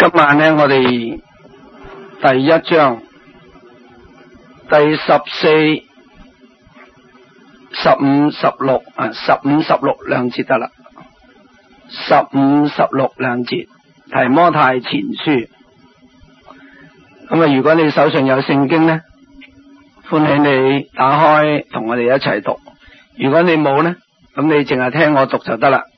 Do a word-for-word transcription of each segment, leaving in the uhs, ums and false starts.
今晚呢，我哋第一章第十四、十五、十六啊，十五、十六兩節得啦。十五、十六兩節，提摩太前書。咁啊，如果你手上有聖經呢，歡喜你打開同我哋一齊讀。如果你冇呢，咁你淨係聽我讀就得啦。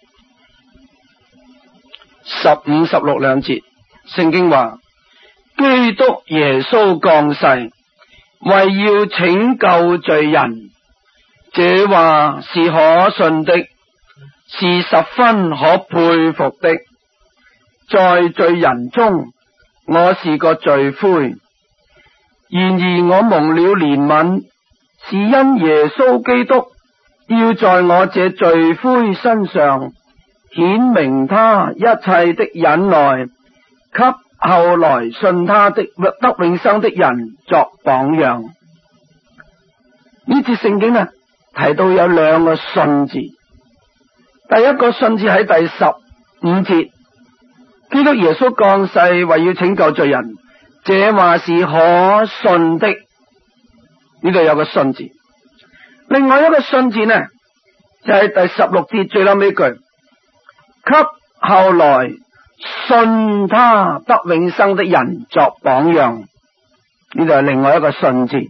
十五、十六兩節，聖經話：基督耶穌降世，為要拯救罪人，這話是可信的，是十分可佩服的。在罪人中，我是個罪魁，然而我蒙了憐憫，是因耶穌基督要在我這罪魁身上顯明他一切的忍耐，給後來信他的得永生的人作榜樣。呢節聖經呢，提到有兩個信字，第一個信字喺第十五節，基督耶穌降世為要拯救罪人，這話是可信的。呢度有個信字。另外一個信字呢，就係、是、第十六節最後尾句，給後來信他得永生的人作榜樣。呢度係另外一個信字。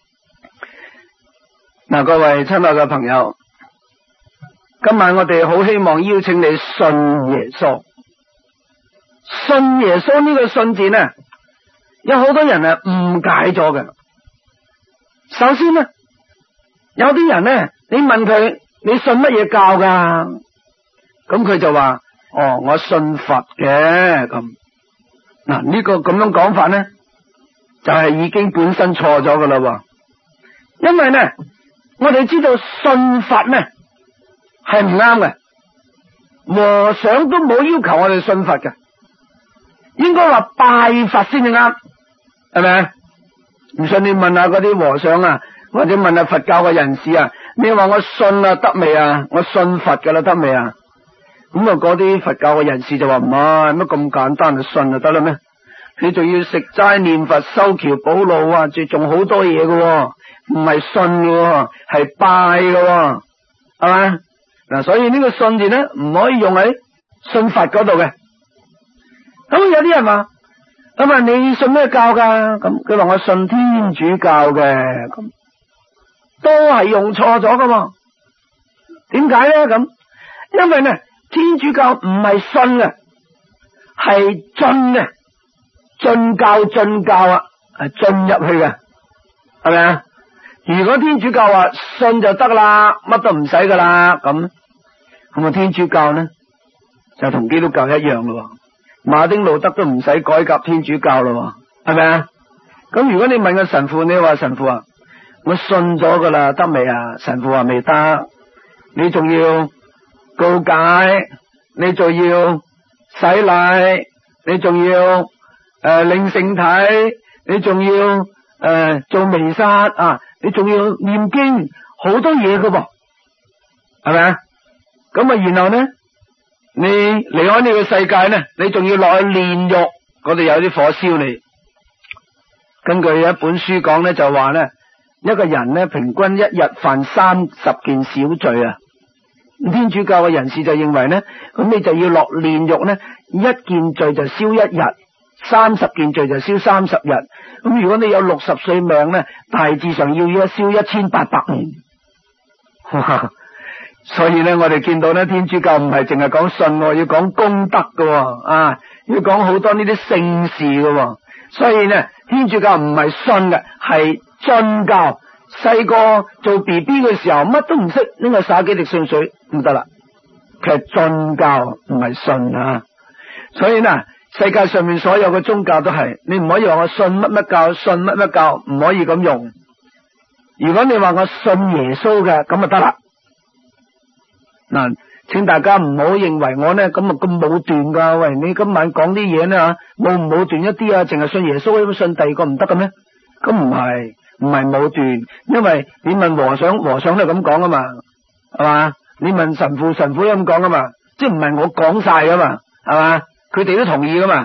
嗱，各位親愛嘅朋友，今晚我哋好希望邀請你信耶穌。信耶穌呢個信字呢，有好多人係誤解咗嘅。首先呢，有啲人呢，你問佢你信乜嘢教噶？咁佢就話：哦，我信佛嘅。咁嗱，呢個咁樣講法呢，就係已經本身錯咗噶啦。因為呢，我哋知道信佛呢係唔啱嘅，和尚都冇要求我哋信佛嘅，應該話拜佛先至啱，係咪？唔信你問下嗰啲和尚啊，或者問下佛教嘅人士啊，你話我信啊得未啊？我信佛噶啦得未啊？咁啊，嗰啲佛教嘅人士就話唔係，乜咁簡單就信就得啦咩？你仲要食齋念佛修橋補路啊，仲仲好多嘢嘅，唔係信嘅，係拜嘅，係嘛？嗱，所以呢個信字咧唔可以用喺信佛嗰度嘅。咁有啲人話：咁啊，你信咩教噶？咁佢話我信天主教嘅，咁都係用錯咗噶嘛？點解咧？咁因為呢，天主教唔係信嘅，係進嘅，進教進教啊，係進入去嘅，係咪啊？如果天主教話信就得啦，乜都唔使噶啦，咁咁啊，天主教呢就同基督教一樣咯。馬丁路德都唔使改革天主教咯，係咪啊？咁如果你問個神父，你話神父啊，我信咗噶啦，得未啊？神父話未得，你仲要告解，你仲要洗禮，你仲要誒、呃、領聖體，你仲要誒、呃、做彌撒啊，你仲要念經，好多嘢噶噃，係咪啊？咁啊，然後呢，你離開呢個世界呢，你仲要落去煉獄，嗰度有啲火燒你。根據一本書講呢，就話呢，一個人呢，平均一日犯三十件小罪啊。天主教嘅人士就認為呢，咁你就要落煉獄呢，一件罪就燒一日，三十件罪就燒三十日。咁如果你有六十歲命呢，大致上要一燒一千八百年。所以呢，我哋見到呢，天主教唔係淨係講信，要講功德嘅，啊，要講好多呢啲聖事嘅。所以呢，天主教唔係信嘅，係進教。細個做 B B 嘅時候，乜都唔識，呢個灑幾滴聖水唔得啦。佢係進教，唔係信啊。所以呢，世界上面所有嘅宗教都係，你唔可以話我信乜乜教，信乜乜教，唔可以咁用。如果你話我信耶穌嘅，咁就得啦。嗱，請大家唔好認為我呢咁啊咁武斷噶。喂，你今晚講啲嘢呢，武唔武斷一啲啊？淨係信耶穌，咁信第二個唔得嘅咩？咁唔係，唔係武斷，因為你問和尚，和尚都係咁講啊嘛，係嘛？你問神父，神父都咁講啊嘛，即係唔係我講晒噶嘛，係嘛？佢哋都同意噶嘛。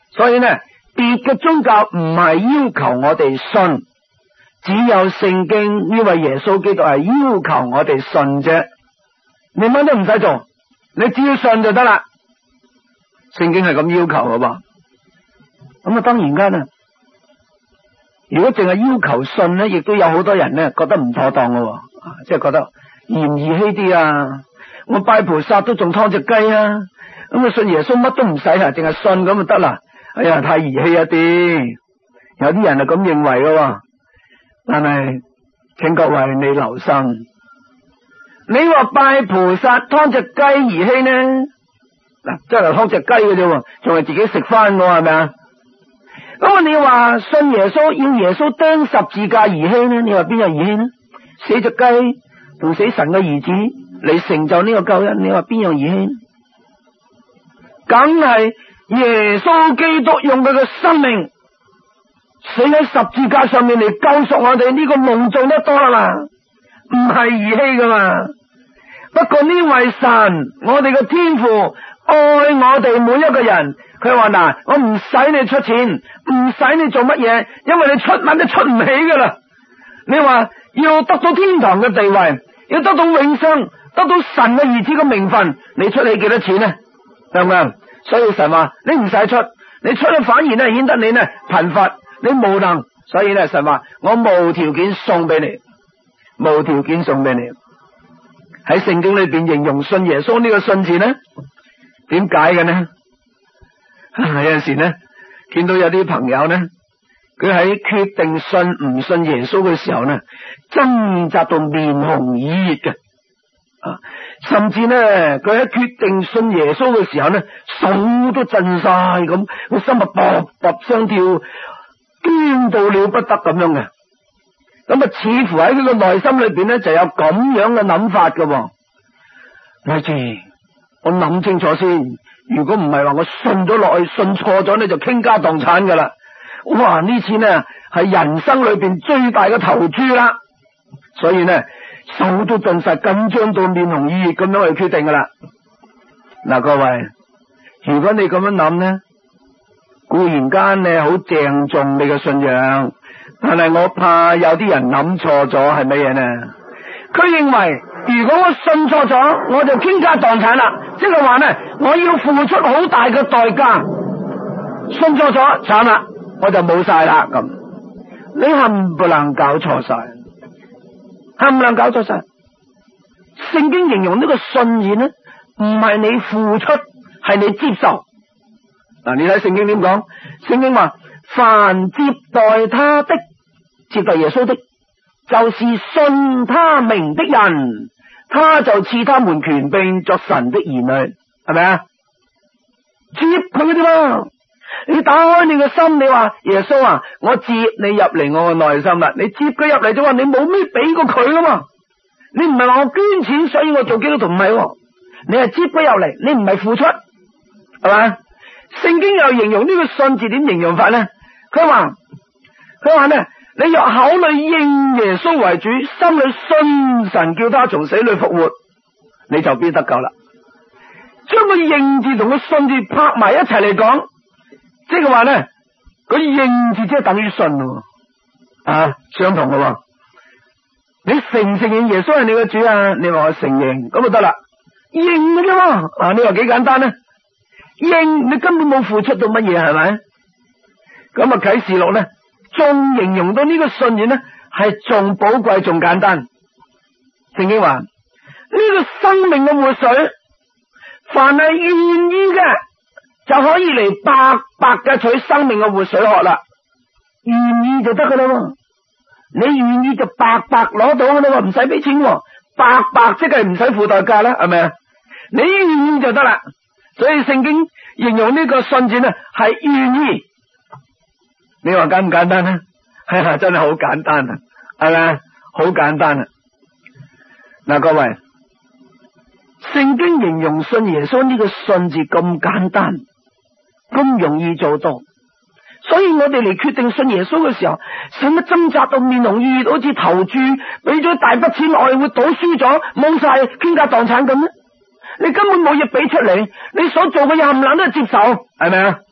所以呢，別嘅宗教唔係要求我哋信，只有聖經呢位耶穌基督係要求我哋信啫。你乜都唔使做，你只要信就得啦。聖經係咁要求嘅噃。咁啊，當然間啊，如果淨係要求信咧，亦都有好多人咧覺得唔妥當嘅，即係覺得嫌兒戲啲啊！我拜菩薩都仲劏隻雞啊！咁啊，信耶穌乜都唔使啊，淨係信咁就得啦。哎呀，太兒戲一啲，有啲人係咁認為嘅。但係，請各位你留心，你話拜菩薩劏隻雞兒戲呢？嗱，真係劏隻雞嘅啫，仲係自己食翻嘅係咪啊？咁啊，你話信耶穌要耶穌釘十字架兒戲呢？你話邊有兒戲呢？死隻雞同死神嘅兒子嚟成就呢個救恩，你話邊有兒戲呢？梗係耶穌基督用佢嘅生命死喺十字架上面嚟救贖我哋，呢個隆重得多啦，唔係兒戲噶嘛。不過呢位神，我哋嘅天父愛我哋每一個人，佢話嗱，我唔使你出錢，唔使你做乜嘢，因為你出乜都出唔起噶啦。你話要得到天堂嘅地位，要得到永生，得到神嘅兒子嘅名分，你出起幾多錢呢？係咪？所以神話你唔使出，你出去反而咧顯得你呢貧乏，你無能。所以咧神話我無條件送俾你，無條件送俾你。喺聖經裏邊形容信耶穌呢個信字呢，點解嘅呢？有陣時呢見到有啲朋友呢，佢喺決定信唔信耶穌嘅時候呢，掙扎到面紅耳熱嘅。啊，甚至呢，佢喺決定信耶穌嘅時候呢，手都震晒咁，個心啊卜卜相跳，驚到了不得咁樣嘅。咁啊，似乎喺佢個內心裏邊呢，就有咁樣嘅諗法嘅。咪住，我諗清楚先。如果唔係話我信咗落去，信錯咗呢，就傾家蕩產噶啦。哇！呢次呢係人生裏邊最大嘅投注啦，所以呢。手都震晒，緊張到面紅耳熱咁樣去決定噶啦。嗱，各位，如果你咁樣諗呢，固然間你好鄭重你嘅信仰，但係我怕有啲人諗錯咗係乜嘢呢？佢認為如果我信錯咗，我就傾家蕩產啦，即係話呢，我要付出好大嘅代價。信錯咗，慘啦，我就冇晒啦咁。你冚唪唥搞錯晒。冚唪唥搞錯晒。聖經形容呢個信字呢，唔係你付出，係你接受。嗱，你睇聖經點講？聖經話：凡接待他的，接待耶穌的，就是信他名的人，他就賜他們權柄作神的兒女，係咪啊？接佢嘅啫嘛。你打開你嘅心，你話耶穌啊，我接你入嚟我嘅內心啦。你接佢入嚟就話你冇咩俾過佢噶嘛？你唔係話我捐錢所以我做基督徒，唔係，你係接佢入嚟，你唔係付出，係嘛？聖經又形容呢個信字點形容法呢？佢話佢話呢，你若口裏認耶穌為主，心裏信神叫他從死裏復活，你就必得救啦。將個認字同個信字拍埋一齊嚟講。即係話咧，佢認字即係等於信咯，啊，相同嘅。你承唔承認耶穌係你嘅主啊？你話我承認，咁就得啦，認嘅啫。啊，你話幾簡單呢？認，你根本冇付出到乜嘢，係咪？咁啊，啟示錄咧，仲形容到呢個信念咧，係仲寶貴，仲簡單。聖經話呢個生命嘅活水，凡係願意嘅，就可以嚟白白嘅取生命嘅活水喝啦，願意就得噶啦。你願意就白白攞到噶啦，唔使俾錢，白白即係唔使付代價啦，係咪啊？你願意就得啦。所以聖經形容呢個信字呢係願意，你話簡唔簡單呢？係啊，真係好簡單啊，係咪？好簡單啊！嗱，各位，聖經形容信耶穌呢個信字咁簡單，咁容易做到，所以我哋嚟決定信耶穌嘅時候，使乜掙扎到面紅耳熱，好似投注俾咗大筆錢外匯賭輸咗，冇晒傾家蕩產咁呢？你根本冇嘢俾出嚟，你所做嘅嘢冚唪唥都係接受，係咪啊？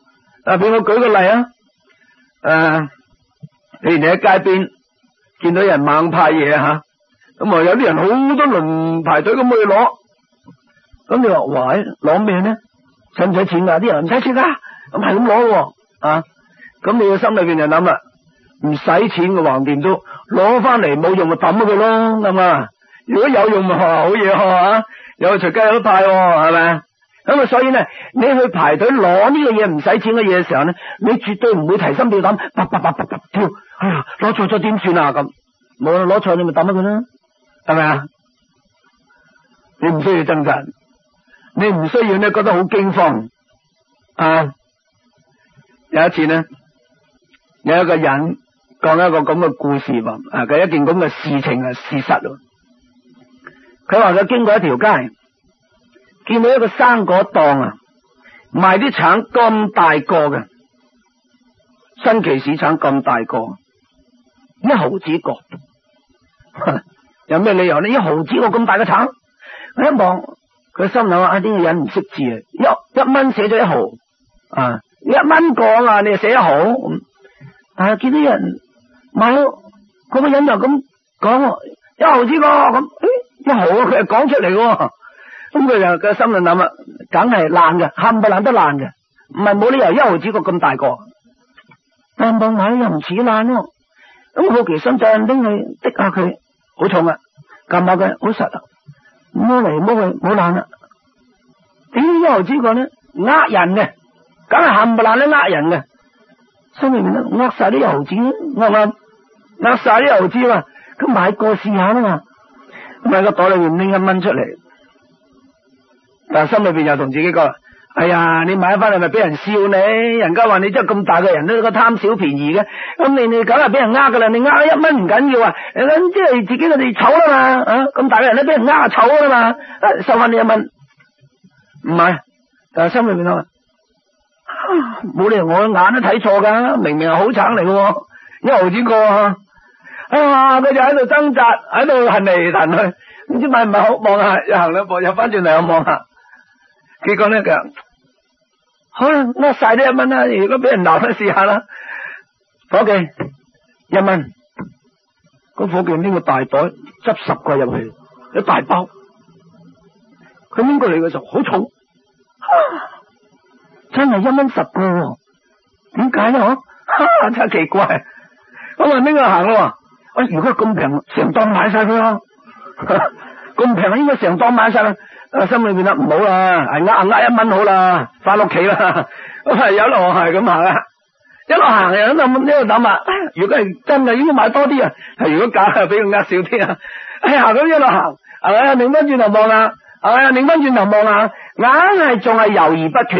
啊，俾我舉個例啊，誒，譬如你喺街邊見到有人猛派嘢吓，咁啊有啲人好多輪排隊咁去攞，咁你話喂，攞咩呢？使唔使錢噶？啲人唔使錢噶，咁係咁攞啊，咁你嘅心裏邊就諗啦，唔使錢嘅橫掂都攞翻嚟，冇用就抌咗佢咯，咁啊，如果有用咪好嘢嗬，有隨街有得派係咪？咁啊，所以呢，你去排隊攞呢個嘢唔使錢嘅嘢嘅時候呢，你絕對唔會提心吊膽，啪啪啪啪啪跳，哎呀，攞錯咗點算啊？咁冇啦，攞錯你咪抌咗佢啦，係咪啊？你唔需要掙扎，你唔需要呢覺得好驚慌啊！有一次呢，有一個人講一個咁嘅故事話，啊，佢一件咁嘅事情係事實咯。佢話佢經過一條街，見到一個生果檔啊，賣啲橙咁大個嘅，新奇士橙咁大個，一毫子個，有咩理由呢？一毫子個咁大嘅橙，佢一望，佢心諗啊，呢個人唔識字啊，一一蚊寫咗一毫啊，一蚊個啊，你就寫一毫，但係見到人買，嗰、那個人就咁講，一毫子個咁，誒，一毫佢係講出嚟嘅。咁佢就個心裏諗啊，梗係爛嘅，冚唪唥都爛嘅，唔係冇理由一毫子個咁大個，但當買又唔似爛咯。咁好奇心就拎去滴下佢，好重啊，撳下佢好實啊，摸嚟摸去冇爛啦。點解一毫子個呢？呃人嘅，梗係冚唪唥都呃人嘅，心裏面都呃晒啲一毫子，啱唔啱？呃晒啲一毫子嘛，咁買過試下啦嘛，咁喺個袋裏面拎一蚊出嚟。但係心裏邊又同自己講，哎呀，你買翻嚟咪俾人笑你，人家話你真係咁大個人都個貪小便宜嘅，咁你你梗係俾人呃噶啦，你呃一蚊唔緊要啊，咁即係自己佢哋醜啦嘛，啊咁大個人都俾人呃醜啦嘛，收翻呢一蚊，唔係，但係心裏邊諗，冇理由我眼都睇錯噶，明明係好橙嚟嘅，一毫子個，啊佢就喺度掙扎，喺度行嚟行去，唔知買唔買好，望下又行兩步，又翻轉嚟又望下。結果呢，佢好啦，呃晒呢一蚊啦。如果俾人鬧，都試下啦。伙計一蚊，個伙計拎個大袋執十個入去，一大包。佢拎過嚟嘅時候好重，啊、真係一蚊十個，點解呢？嗬，真係奇怪。咁啊拎佢行咯。喂、哎，如果咁平，成檔買晒佢咯。咁平應該成檔買晒啦。心裏邊啦，唔好啦，係呃呃一蚊好啦，翻屋企啦，咁係有一路係咁行啊，一路行又諗呢度諗啊，如果係真嘅應該買多啲啊，如果假係俾佢呃少啲啊，哎呀咁一路行，係咪啊？擰翻轉頭望啊，係咪啊？擰翻轉頭望啊，硬係仲係猶豫不決，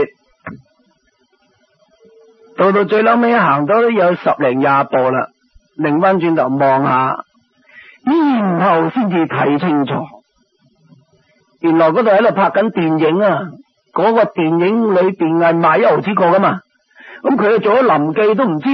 到到最嬲尾行到都有十零廿步啦，擰翻轉頭望下，然後先至睇清楚。原來嗰度喺度拍緊電影啊！嗰、那個電影裏邊係賣一毫子個噶嘛，咁佢做咗臨記都唔知，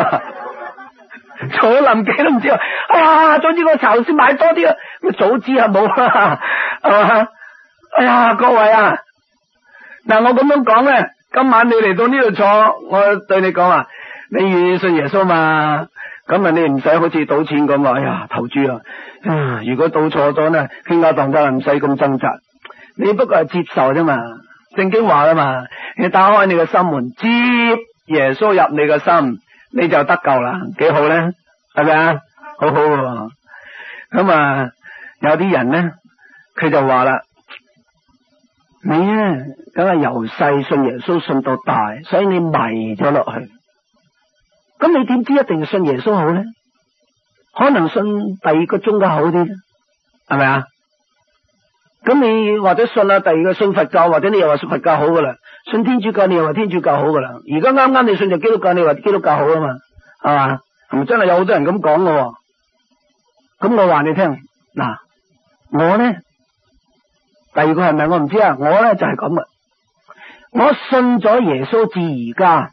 做咗臨記都唔知啊！啊，早知個巢先買多啲啊，早知啊冇啦，係嘛？哎呀，各位啊，嗱我咁樣講咧，今晚你嚟到呢度坐，我對你講啊，你願意信耶穌嘛？咁啊，你唔使好似賭錢咁話，哎呀投注啊！啊！如果賭錯咗呢，傾家蕩產唔使咁掙扎，你不過係接受啫嘛。聖經話啦嘛，你打開你個心門，接耶穌入你個心，你就得救啦，幾好咧？係咪啊？好好喎。咁啊，有啲人呢，佢就話啦，你呢，梗係由細信耶穌信到大，所以你迷咗落去。咁你點知一定信耶穌好呢？可能信第二個宗教好啲，係咪啊？咁你或者信啊第二個信佛教，或者你又話信佛教好噶啦，信天主教你又話天主教好噶啦。而家啱啱你信就基督教，你話基督教好啊嘛，係嘛？係咪真係有好多人咁講噶？咁我話你聽，嗱，我呢第二個係咪我唔知啊？我呢就係咁啊，我信咗耶穌至而家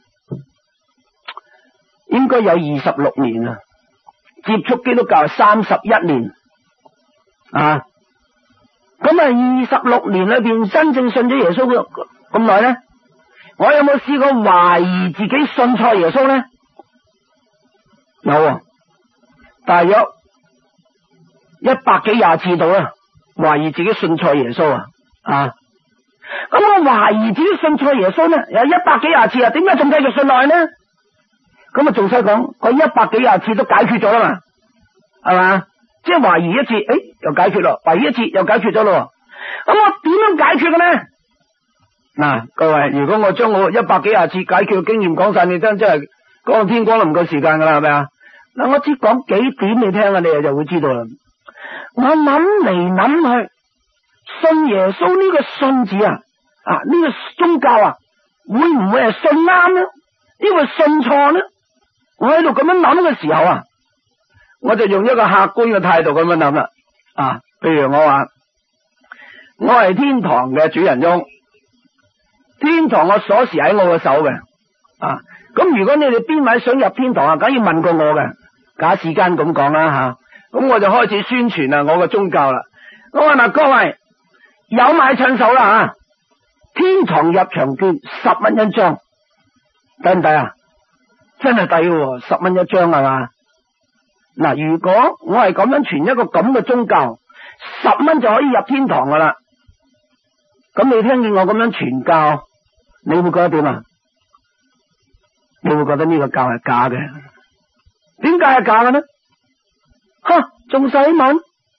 應該有二十六年啦。接觸基督教三十一年啊，咁啊二十六年裏邊真正信咗耶穌咁耐咧， 我有冇試過懷疑自己信錯耶穌呢？有啊，大約一百幾廿次到啦，懷疑自己信錯耶穌啊啊！咁我懷疑自己信錯耶穌呢，有一百幾廿次啊，點解仲繼續信落去呢？咁啊，仲使講，嗰一百幾廿次都解決咗啦嘛，係嘛？即係懷疑一次，誒，又解決咯；懷疑一次，又解決咗咯。咁我點樣解決嘅呢？嗱、啊，各位，如果我將我一百幾廿次解決嘅經驗講晒，你真真係講天光都唔夠時間噶啦，係咪啊？嗱，我只講幾點你聽啊，你就會知道啦。我諗嚟諗去，信耶穌呢個信字啊，啊呢、這個宗教啊，會唔會係信啱呢？因為信錯呢？我喺度咁樣諗嘅時候啊，我就用一個客觀嘅態度咁樣諗啦。啊，譬如我話我係天堂嘅主人翁，天堂嘅鎖匙喺我嘅手嘅。啊，咁如果你哋邊位想入天堂啊，梗要問過我嘅。假時間咁講啦吓，咁、啊、我就開始宣傳啊我嘅宗教啦。我話嗱，各位有買趁手啦吓，天堂入場券十蚊一張，抵唔抵啊？真係抵喎，十蚊一張係嘛？嗱，如果我係咁樣傳一個咁嘅宗教，十蚊就可以入天堂噶啦。咁你聽見我咁樣傳教，你會覺得點啊？你會覺得呢個教係假嘅？點解係假嘅呢？吓，仲使問？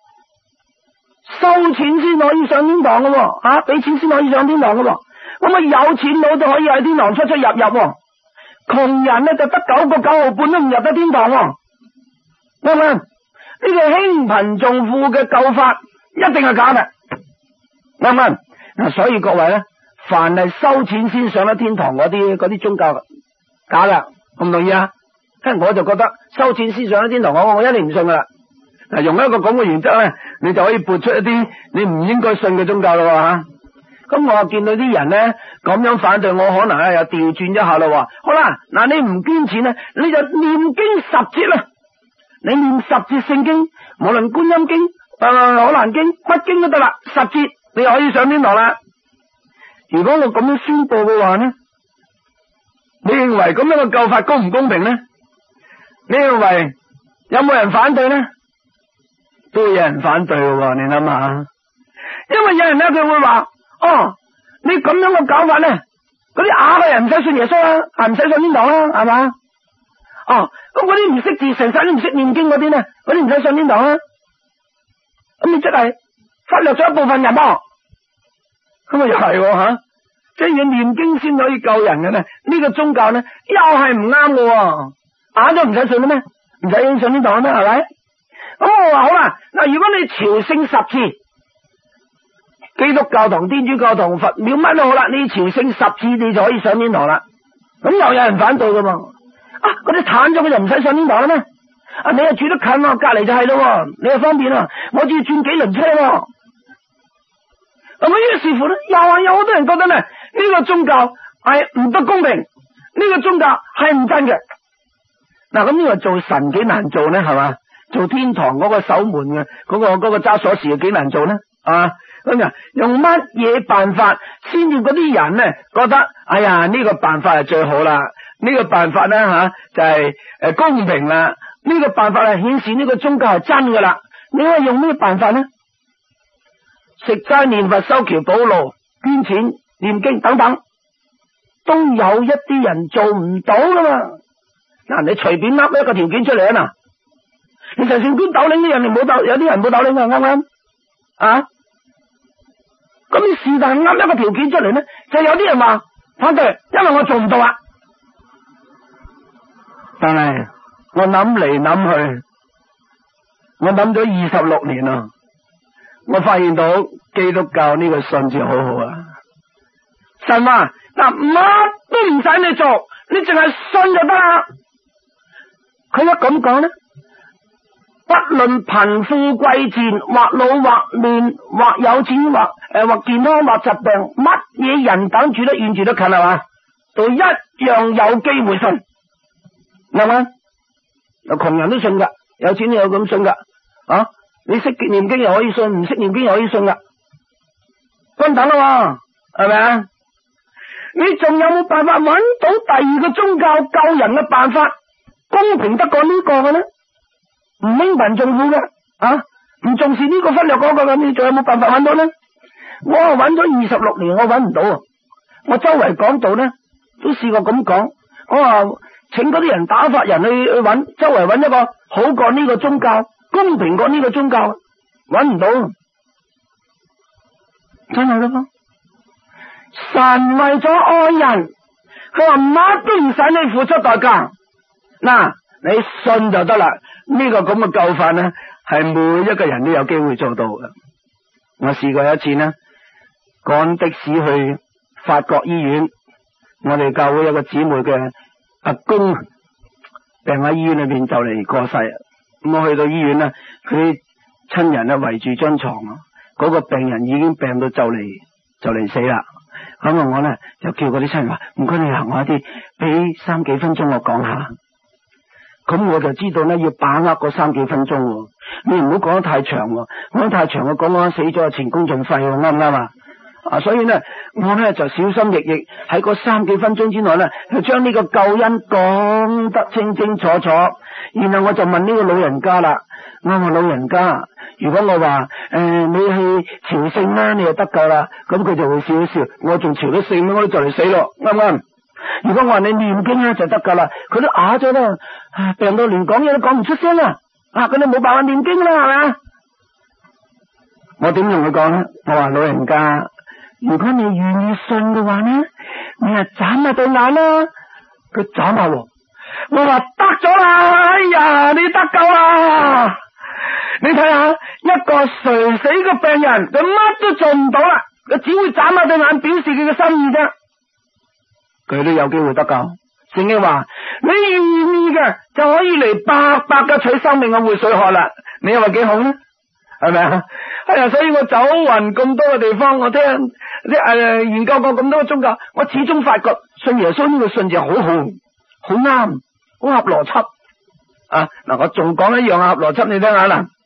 收錢先可以上天堂嘅喎，吓、啊，俾錢先可以上天堂嘅喎。咁啊，有錢佬就可以喺天堂出出入入喎。窮人咧就得九個九毫半都唔入得天堂，啱唔啱？呢個輕貧重富嘅救法一定係假嘅，啱唔啱？嗱，所以各位咧，凡係收錢先上得天堂嗰啲嗰啲宗教假噶，同唔同意啊？我就覺得收錢先上得天堂，我我一定唔信噶啦。嗱，用一個咁嘅原則咧，你就可以撥出一啲你唔應該信嘅宗教咯吓。咁我見到啲人咧咁樣反對我，可能咧又調轉一下咯。好啦，嗱，你唔捐錢咧，你就念經十節啦。你念十節聖經，無論觀音經、誒可蘭經、乜經都得啦，十節你可以上天堂啦。如果我咁樣宣布嘅話呢，你認為咁樣嘅救法公唔公平呢？你認為有冇人反對呢？都有人反對嘅，你諗下，因為有人咧佢會話。哦，你咁樣嘅搞法咧，嗰啲啞嘅人唔使信耶穌啦，係唔使上天堂啦，係嘛？哦，咁嗰啲唔識字、成世都唔識念經嗰啲咧，嗰啲唔使上天堂啦。咁你即係忽略咗一部分人噃，咁啊又係吓，即係要念經先可以救人嘅咧。呢、這個宗教咧又係唔啱嘅，啞都唔使信嘅咩？唔使上天堂咩？係咪？咁我話好啦，嗱，如果你朝聖十次。基督教同天主教同佛廟乜都好啦，你朝聖十次你就可以上天堂啦。咁又有人反對噶嘛？啊，嗰啲癱咗佢就唔使上天堂啦咩？啊，你又住得近喎，隔籬就係咯，你又方便啊，我只要轉幾輪車喎。咁啊，於是乎咧，又係有好多人覺得咧，呢、這個宗教係唔得公平，呢、這個宗教係唔真嘅。嗱、啊，咁呢個做神幾難做呢？係嘛？做天堂嗰個守門嘅，嗰、那個嗰、那個揸鎖匙嘅幾難做呢？啊！咁啊，用乜嘢辦法先至嗰啲人咧覺得，哎呀呢、這個辦法係最好啦，呢、這個辦法咧吓、啊、就係、是、誒、呃、公平啦，呢、這個辦法係顯示呢個宗教係真噶啦。你可以用咩辦法呢？食齋念佛、修橋補路、捐錢、念經等等，都有一啲人做唔到噶嘛。嗱、啊，你隨便噏一個條件出嚟啊嗱，你就算捐斗零啲人，你冇斗，有啲人冇斗零啊，啱唔啱啊？咁你是但啱一個條件出嚟呢，就有啲人話反對，因為我做唔到啊。但係我諗嚟諗去，我諗咗二十六年啦，我發現到基督教呢個信字好好啊。神話嗱，乜都唔使你做，你淨係信就得啦。佢一咁講呢，不論貧富貴賤，或老或嫩，或有錢或誒、呃、或健康或疾病，乜嘢人等住得遠住得近係嘛，都一樣有機會信，係嘛？有窮人都信噶，有錢都有咁信噶，啊！你識念經又可以信，唔識念經又可以信噶，均等啊嘛，係咪啊？ 你仲有冇辦法揾到第二個宗教救人嘅辦法，公平得過呢個嘅呢？唔興貧重富嘅啊，唔重視呢個忽略嗰個嘅，你仲有冇辦法揾到呢？我揾咗二十六年，我揾唔到。我周圍講道呢，都試過咁講，我話請嗰啲人打發人去去揾，周圍揾一個好過呢個宗教，公平過呢個宗教，揾唔到，真係咯。神為咗愛人，佢話乜都唔使你付出代價，嗱，你信就得啦。呢個咁嘅救法呢，係每一個人都有機會做到嘅。我試過一次呢，趕的士去法國醫院，我哋教會有個姊妹嘅阿公病喺醫院裏邊就嚟過世，咁我去到醫院呢，佢啲親人呢圍住張床，嗰個病人已經病到就嚟就嚟死啦。咁啊，我呢就叫嗰啲親人話：唔該你行我一啲，俾三幾分鐘我講下。咁我就知道呢，要把握嗰三幾分鐘，你唔好講得太長，講得太長我講講死咗前功盡廢，啱唔啱啊？啊，所以呢，我呢就小心翼翼喺嗰三幾分鐘之內呢，就將呢個救恩講得清清楚楚。然後我就問呢個老人家啦，我話老人家，如果我話誒、呃、你去朝聖啦，你就得救啦，咁佢就會笑一笑。我仲朝咗聖，我都就嚟死咯，啱唔啱？如果我話你念經咧就得噶啦，佢都啞咗啦，病到連講嘢都講唔出聲啦，啊，佢哋冇辦法念經啦，係咪啊？我點同佢講咧？我話老人家，如果你願意信嘅話咧，你係眨下對眼啦。佢眨下，我話得咗啦，哎呀，你得救啦！你睇下一個垂死嘅病人，佢乜都做唔到啦，佢只會眨下對眼表示佢嘅心意啫。佢都有機會得救。聖經話你願意嘅就可以嚟白白嘅取生命嘅活水喝啦。你話幾好呢？係咪啊？係啊，所以我走勻咁多嘅地方，我聽即係、呃、研究過咁多嘅宗教，我始終發覺信耶穌呢個信字好好，好啱，好合邏輯啊！嗱，我仲講一樣合邏輯，你聽下啦。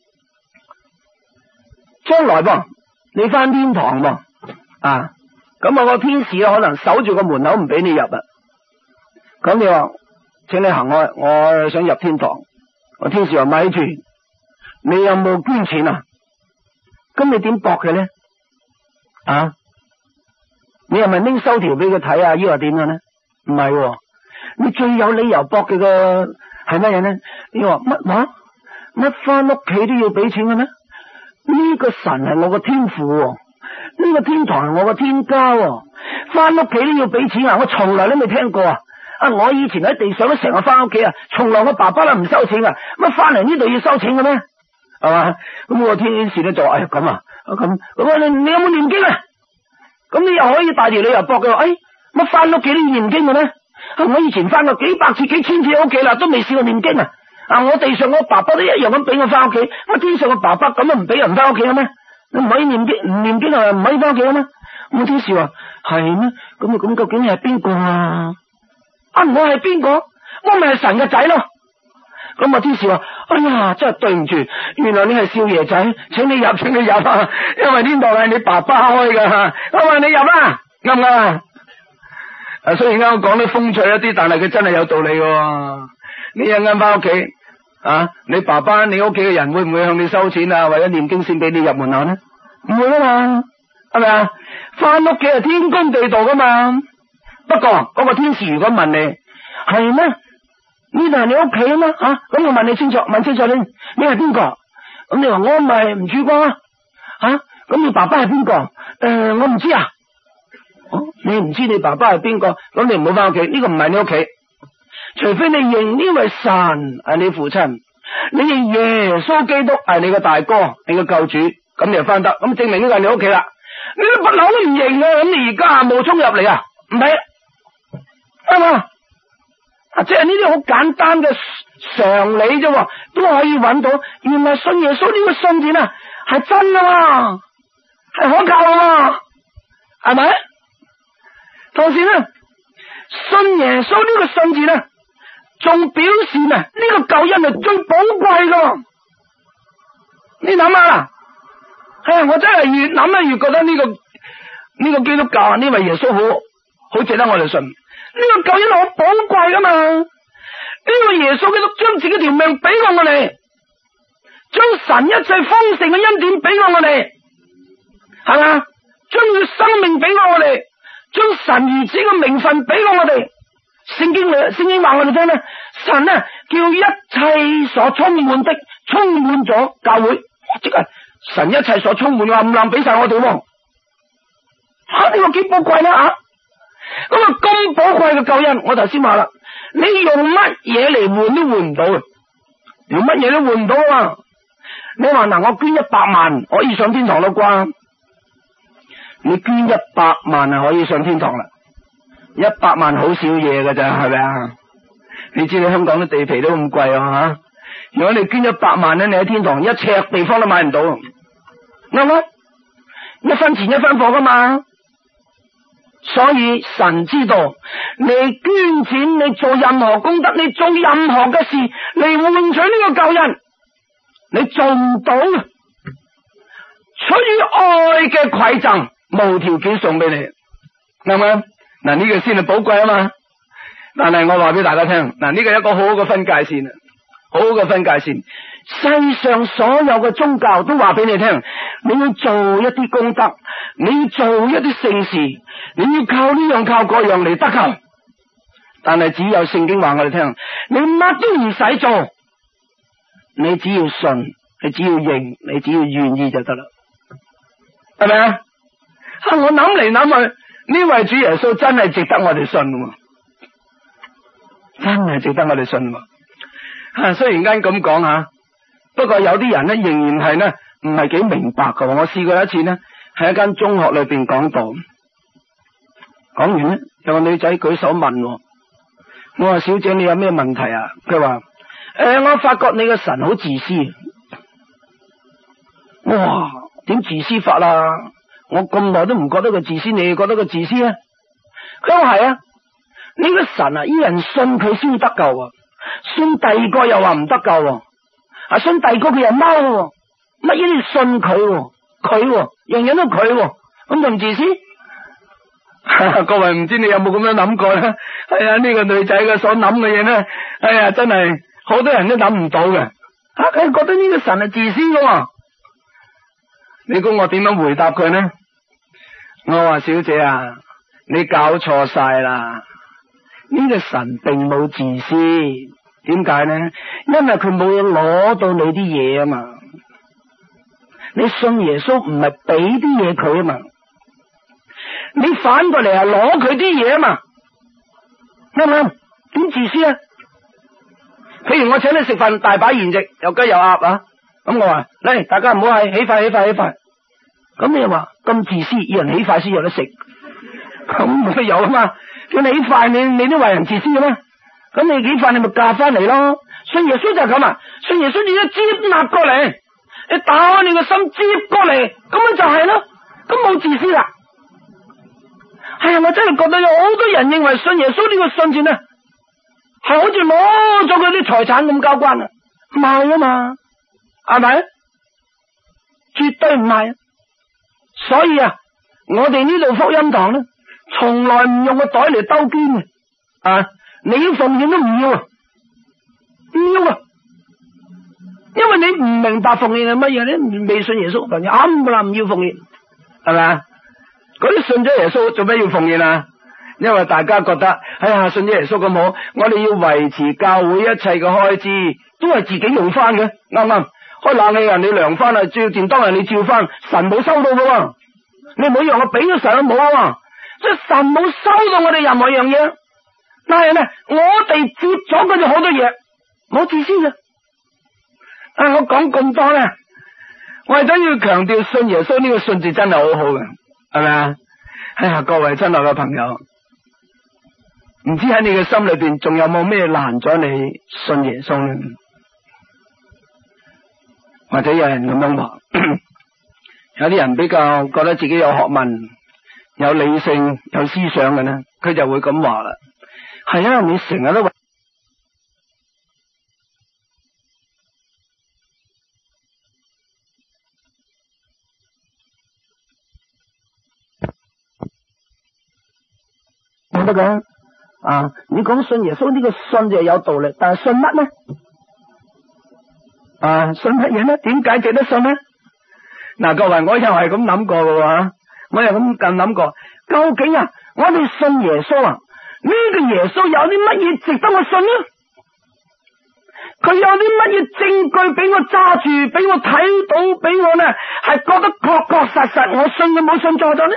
將來噃，你翻天堂噃啊！咁我個天使可能守住個門口唔俾你入啊！咁你話，請你行開，我想入天堂。個天使話咪住，你有冇捐錢啊？咁你點駁嘅咧？啊？你係咪拎收條俾佢睇啊？抑或點嘅咧？唔係，你最有理由駁嘅個係乜嘢咧？你話乜話？乜翻屋企都要俾錢嘅咩？呢個神係我個天父。呢個天堂係我個天家，翻屋企都要俾錢啊！我從來都未聽過啊！啊，我以前喺地上都成日翻屋企啊，從來我爸爸都唔收錢噶，乜翻嚟呢度要收錢嘅咩？係嘛？咁我天使咧就話：哎呀咁啊，咁咁你你有冇念經啊？咁你又可以大條理由駁佢話：哎，乜翻屋企都要念經嘅咩？我以前翻過幾百次、幾千次喺屋企啦，都未試過念經啊！啊，我地上我爸爸都一樣咁俾我翻屋企，乜天上個爸爸咁都唔俾人翻屋企嘅咩？你唔可以念經，唔念經係唔可以翻屋企嘅咩？咁天使話係咩？咁咁究竟你係邊個啊？啊，我係邊個？我咪係神嘅仔咯。咁啊，天使話：哎呀，真係對唔住，原來你係少爺仔，請你入，請你入啊！因為天堂係你爸爸開噶，我話你入啦，啱唔啱啊？啊，雖然啱我講得風趣一啲，但係佢真係有道理嘅。你一陣翻屋企。啊！你爸爸、你屋企嘅人會唔會向你收錢啊？為咗念經先俾你入門口呢？唔會啊嘛，係咪啊？翻屋企係天公地道噶嘛。不過嗰、那個天使如果問你係咩？呢度係你屋企啊嘛？吓，咁我問你清楚，問清楚你，你係邊個？咁你話我咪吳曙光啊？吓，咁你爸爸係邊個？誒、呃，我唔知啊。哦，你唔知你爸爸係邊個？咁你唔好翻屋企，呢、這個唔係你屋企。除非你認呢位神係你父親，你認耶穌基督係你個大哥，你個救主，咁你就翻得，咁證明呢個係你屋企啦。你都不嬲都唔認啊，咁你而家冒充入嚟啊？唔係，啱嘛？啊，即係呢啲好簡單嘅常理啫，都可以揾到。原來信耶穌呢個信字啊，係真啊，係可靠啊，係咪？同時咧，信耶穌呢個信字咧，仲表示啊，呢個救恩係最寶貴噶。你諗下啦，係啊，我真係越諗咧越覺得呢個呢個基督教呢位耶穌好好值得我哋信。呢、這個救恩好寶貴噶嘛，呢、這個耶穌基督將自己條命俾過我哋，將神一切豐盛嘅恩典俾過我哋，係嘛？將佢生命俾過我哋，將神兒子嘅名分俾過我哋。聖經聖經話我哋聽咧，神咧叫一切所充滿的充滿咗教會，即係神一切所充滿嘅冚唪唥俾晒我哋。吓，呢個幾寶貴啦啊！咁啊咁寶貴嘅救恩，我頭先話啦，你用乜嘢嚟換都換唔到嘅，用乜嘢都換唔到啊！你話嗱，我捐一百萬可以上天堂啦啩？你捐一百萬係可以上天堂啦，一百萬好少嘢噶咋，係咪啊？你知道香港啲地皮都咁貴啊吓？如果你捐一百萬咧，你喺天堂一尺地方都買唔到，啱唔啱？一分錢一分貨噶嘛。所以神知道你捐錢，你做任何功德，你做任何嘅事嚟換取呢個救恩，你做唔到，出於愛嘅饋贈，無條件送俾你，啱唔啱？嗱，呢個先係寶貴啊嘛。但係我話俾大家聽，嗱，呢個係一個好好嘅分界線啊，好好嘅分界線。世上所有嘅宗教都話俾你聽，你要做一啲功德，你要做一啲聖事，你要靠呢樣靠嗰樣嚟得救。但係只有聖經話我哋聽，你乜都唔使做，你只要信，你只要認，你只要願意就得啦，係咪啊？我諗嚟諗去，呢位主耶穌真係值得我哋信喎，真係值得我哋信喎。啊，雖然間咁講吓，不過有啲人咧仍然係咧唔係幾明白噶。我試過一次咧，喺一間中學裏邊講道，講完咧有個女仔舉手問我話：小姐，你有咩問題啊？佢話：誒、欸，我發覺你個神好自私。哇，點自私法啊？我咁耐都唔覺得佢自私，你覺得佢自私啊？佢話係啊，呢個神啊，依人信佢先得救啊，信第二個又話唔得救，啊信第二個佢又踎，乜嘢都要信佢，佢樣樣都佢，咁就唔自私？各位唔知你有冇咁樣諗過咧？係啊，呢個女仔嘅所諗嘅嘢咧，哎呀，真係好多人都諗唔到嘅。啊，佢覺得呢個神係自私嘅，你估我點樣回答佢呢？我話：小姐啊，你搞錯晒啦！呢個神並冇自私，點解呢？因為佢冇攞到你啲嘢啊嘛。你信耶穌唔係俾啲嘢佢啊嘛，你反過嚟係攞佢啲嘢啊嘛，啱唔啱？點自私啊？譬如我請你食飯，大把筵席，有雞有鴨啊，咁我話：嚟，大家唔好係起筷起筷起筷。咁你又話咁自私，要人起筷先有得食，咁咪有啊嘛？叫你起筷，你你都話人自私嘅咩？咁你起筷，你咪嫁翻嚟咯。信耶穌就係咁啊，信耶穌你一接納過嚟，你打開你個心接過嚟，咁樣就係咯，咁冇自私啦。係啊，我真係覺得有好多人認為信耶穌呢個信字呢，係好似攞咗佢啲財產咁交關啊，唔係啊嘛，係咪？絕對唔係。所以啊，我哋呢度福音堂咧，從來唔用個袋嚟兜捐嘅啊！你要奉獻都唔要啊，唔要啊！因為你唔明白奉獻係乜嘢，你未信耶穌，朋友啱噶啦，唔要奉獻，係咪啊？嗰啲信咗耶穌做咩要奉獻啊？因為大家覺得，哎呀，信咗耶穌咁好，我哋要維持教會一切嘅開支，都係自己用翻嘅，啱唔啱？開冷氣人哋涼翻啊，照電當人哋照翻，神冇收到嘅，你唔好以為我俾咗神都冇啊，即係神冇收到我哋任何樣嘢，但係咧我哋接咗佢哋好多嘢，冇自私嘅。啊，我講咁多咧，我係真要強調信耶穌呢個信字真係好好嘅，係咪啊？哎呀，各位親愛嘅朋友，唔知喺你嘅心裏邊仲有冇咩難咗你信耶穌咧？或者有人咁樣話，有啲人比較覺得自己有學問、有理性、有思想嘅呢，佢就會咁話啦。係啊，你成日都得噶。啊，你講信耶穌呢個信就有道理，但係信乜呢？啊，信乜嘢呢？點解值得信呢？嗱，各位，我又係咁諗過嘅喎，我又咁咁諗過，究竟啊，我哋信耶穌啊，呢個耶穌有啲乜嘢值得我信呢？佢有啲乜嘢證據俾我揸住，俾我睇到，俾我呢係覺得確確實實，我信佢冇信錯咗呢？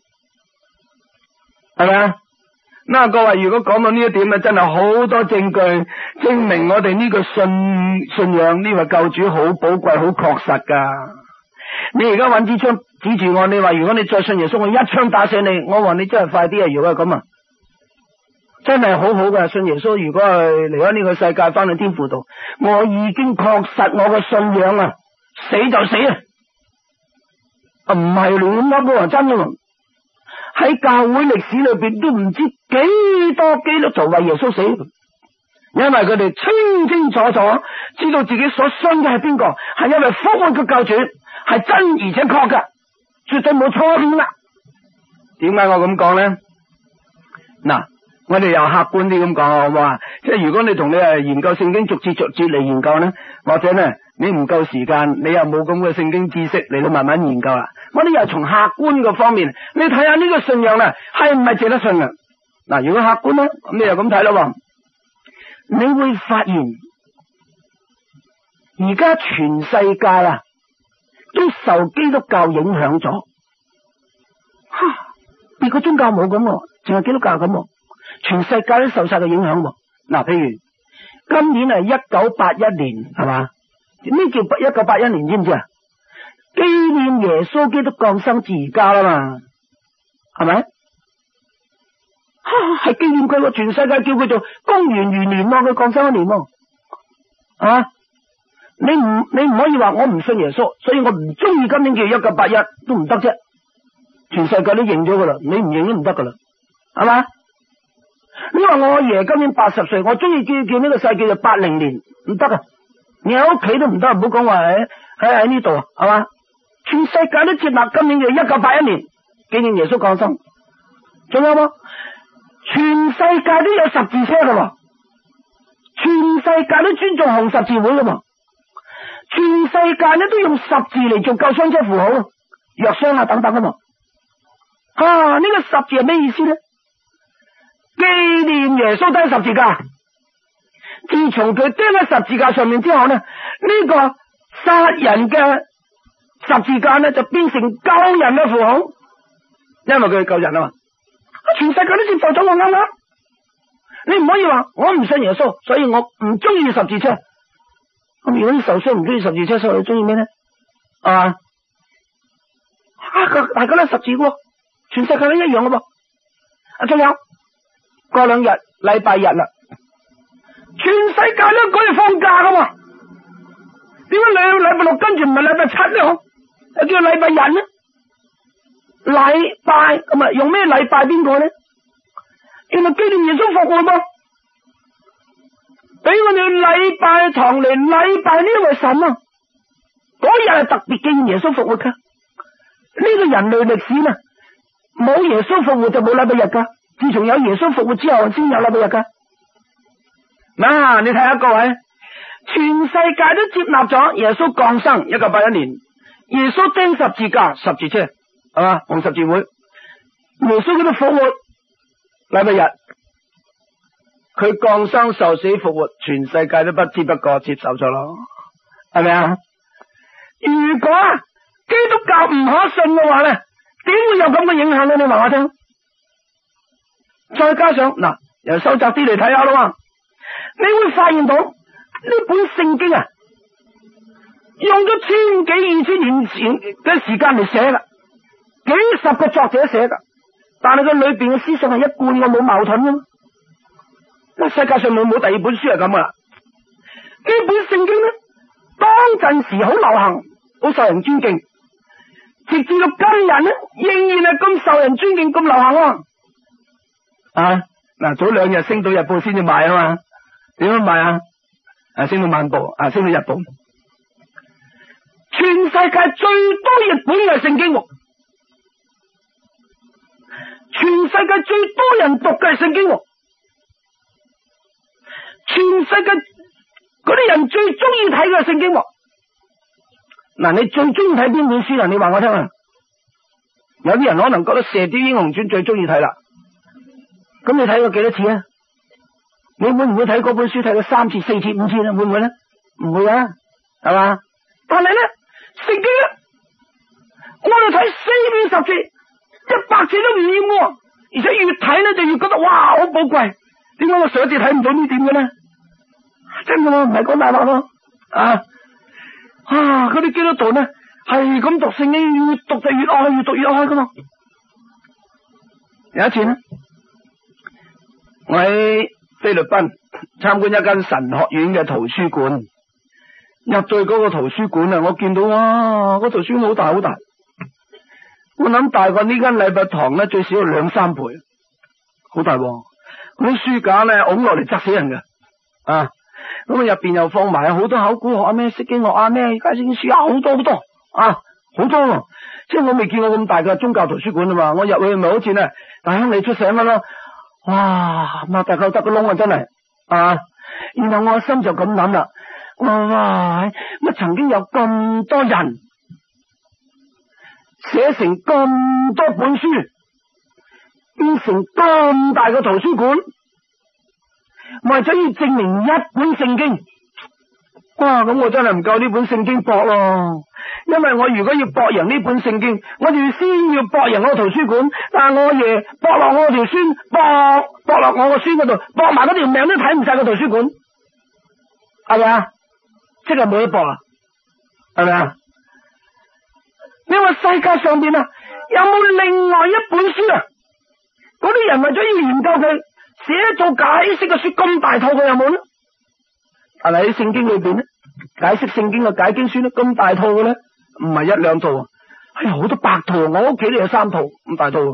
係咪啊？嗱，各位，如果講到呢一點咧，真係好多證據證明我哋呢個信信仰呢位救主好寶貴、好確實噶。你而家揾支槍指住我，你話如果你再信耶穌，我一槍打死你。我話你真係快啲啊！如果係咁啊，真係好好噶。信耶穌，如果係離開呢個世界，翻去天父度，我已經確實我嘅信仰啊，死就死啊，唔係亂噏喎，真嘅。喺教會歷史裏邊都唔知幾多基督徒為耶穌死，因為佢哋清清楚楚知道自己所信嘅係邊個，係因為復活嘅救主係真而且確嘅，絕對冇錯誤啦。點解我咁講咧？嗱，我哋又客觀啲咁講好唔好啊？即係如果你同你誒研究聖經逐節逐節嚟研究咧，或者咧你唔夠時間，你又冇咁嘅聖經知識，你都慢慢研究啦。我哋又從客觀嘅方面，你睇下呢個信仰咧係唔係值得信嘅？嗱，如果客觀咧，咁你又咁睇咯，你會發現而家全世界啊都受基督教影響咗，哈，別個宗教冇咁，淨係基督教咁，全世界都受晒個影響。嗱，譬如今年係一九八一年，係嘛？咩叫一九八一年？知唔知啊？紀念耶穌基督降生至而家啦嘛，係咪？係紀念佢，全世界叫佢做公元元年咯，佢降生一年咯。啊，你唔你唔可以話我唔信耶穌，所以我唔中意今年叫一九八一都唔得啫。全世界都認咗噶啦，你唔認都唔得噶啦，係嘛？你話我阿爺今年八十歲，我中意叫叫呢個世叫做八零年，唔得啊！你喺屋企都唔得，唔好講話喺喺喺呢度，係嘛？全世界都接納今年嘅一九八一年紀念耶穌降生，仲有冇？全世界都有十字車噶，全世界都尊重紅十字會噶，全世界咧都用十字嚟做救傷車符號、藥箱啊等等噶嘛。啊，呢、這個十字係咩意思咧？紀念耶穌釘十字架。自從佢釘喺十字架上面之後呢，呢、這個殺人嘅十字架呢就變成救人嘅符號，因為佢係救人啊嘛。全世界都接受咗我啱啱，你唔可以話我唔信耶穌，所以我唔中意十字車。咁如果你受傷唔中意十字車，所以你中意咩呢？係嘛？啊，大家都十字喎，全世界都一樣嘅噃。啊，仲有過兩日禮拜日啦，全世界都可以放假噶嘛？點解禮禮拜六跟住唔係禮拜七呢？又叫禮拜日呢？禮拜咁啊，用咩禮拜邊個呢？原來紀念耶穌復活噃，俾我哋禮拜堂嚟禮拜呢位神啊！嗰日係特別紀念耶穌復活噶。呢個人類歷史呢，冇耶穌復活就冇禮拜日噶。自從有耶穌復活之後，先有禮拜日噶。嗱，你睇下各位，全世界都接納咗耶穌降生一九八一年，耶穌釘十字架十字車。係嘛？紅十字會，耶穌嗰度復活，禮拜日，佢降生受死復活，全世界都不知不覺接受咗咯，係咪啊？如果基督教唔可信嘅話咧，點會有咁嘅影響咧？你話我聽。再加上嗱，又收集啲嚟睇下咯，你會發現到呢本聖經啊，用咗千幾二千年前嘅時間嚟寫啦。幾十個作者寫噶，但係佢裏邊嘅思想係一貫嘅，冇矛盾噶嘛。世界上冇冇第二本書係咁噶啦。呢本聖經咧，當陣時好流行，好受人尊敬，直至到今日咧，仍然係咁受人尊敬，咁流行啊！啊，嗱，早兩日升到日報先至賣啊嘛，點樣賣啊？啊，升到晚報，啊，升到日報，全世界最多日本嘅聖經。 全世界最多人讀嘅係聖經，全世界嗰啲人最中意睇嘅係聖經。嗱，你最中意睇邊本書啊？你話我聽啊！有啲人可能覺得《射雕英雄傳》最中意睇啦，咁你睇過幾多次啊？你會唔會睇嗰本書睇過三次、四次、五次啊？會唔會咧？唔會啊，係嘛？但係咧，聖經咧，我哋睇四遍十次、一百次都唔厭，而且越睇咧就越覺得哇好寶貴。點解我上一次睇唔到呢點嘅咧？真嘅，我唔係講大話咯啊！啊！嗰啲基督徒咧係咁讀聖經，越讀就越愛，越讀越愛噶嘛。有一次咧，我喺菲律賓參觀一間神學院嘅圖書館，入到嗰個圖書館啊，我見到哇，嗰圖書館好大好大，我諗大過呢間禮拜堂咧最少有兩三倍，好大喎。嗰啲書架咧拱落嚟砸死人嘅啊！咁啊入邊又放埋好多考古學啊，咩釋經學啊，咩解經書啊，好多好多啊，好多、啊，即係我未見過咁大嘅宗教圖書館啊嘛。我入去咪好似咧大鄉里出醒咁咯，哇，擘大夠得個窿啊，真係啊！然後我心就咁諗啦，哇，乜曾經有咁多人寫成咁多本書，變成咁大嘅圖書館，為咗要證明一本聖經，哇！咁我真係唔夠呢本聖經搏咯，因為我如果要搏贏呢本聖經，我就要先要搏贏我個圖書館，但係我爺搏落我條孫，搏搏落我個孫嗰度，搏埋嗰條命都睇唔晒個圖書館，係咪啊？即係冇得搏啊，係咪啊？你話世界上邊啊，有冇另外一本書啊？嗰啲人為咗要研究佢，寫做解釋嘅書咁大套，佢有冇呢？係咪喺聖經裏邊呢？解釋聖經嘅解經書呢？咁大套嘅咧，唔係一兩套，係好多百套。我屋企都有三套咁大套。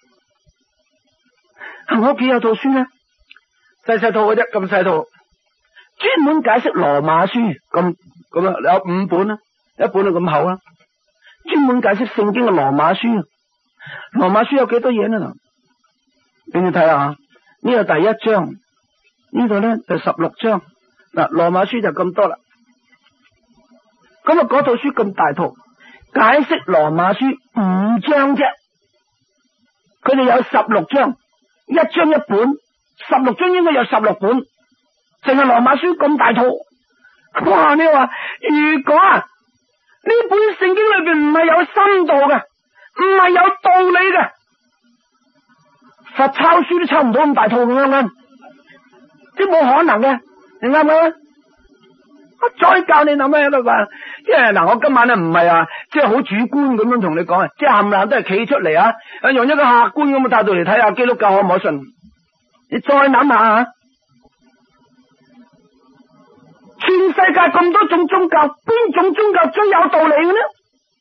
我屋企有套書咧，細細套嘅啫，咁細套，專門解釋羅馬書，咁咁樣有五本啦，一本就咁厚啦，專門解釋聖經嘅羅馬書。羅馬書有幾多嘢呢？俾你睇下，呢個第一章，呢度咧就十六章。嗱，羅馬書就咁多啦。咁啊，嗰套書咁大套，解釋羅馬書五章啫。佢哋有十六章，一章一本，十六章應該有十六本。淨係羅馬書咁大套，哇！你話如果啊呢本聖經裏邊唔係有深度嘅，唔係有道理嘅，實抄書都抄唔到咁大套，啱唔啱？即係冇可能嘅，你啱唔啱？我再教你諗咩喺度話，即係嗱，我今晚咧唔係啊，即係好主觀咁樣同你講啊，即係冚唪唥都係企出嚟啊，用一個客觀咁嘅態度嚟睇下基督教可唔可信？你再諗下啊，全世界咁多種宗教，邊種宗教最有道理嘅呢？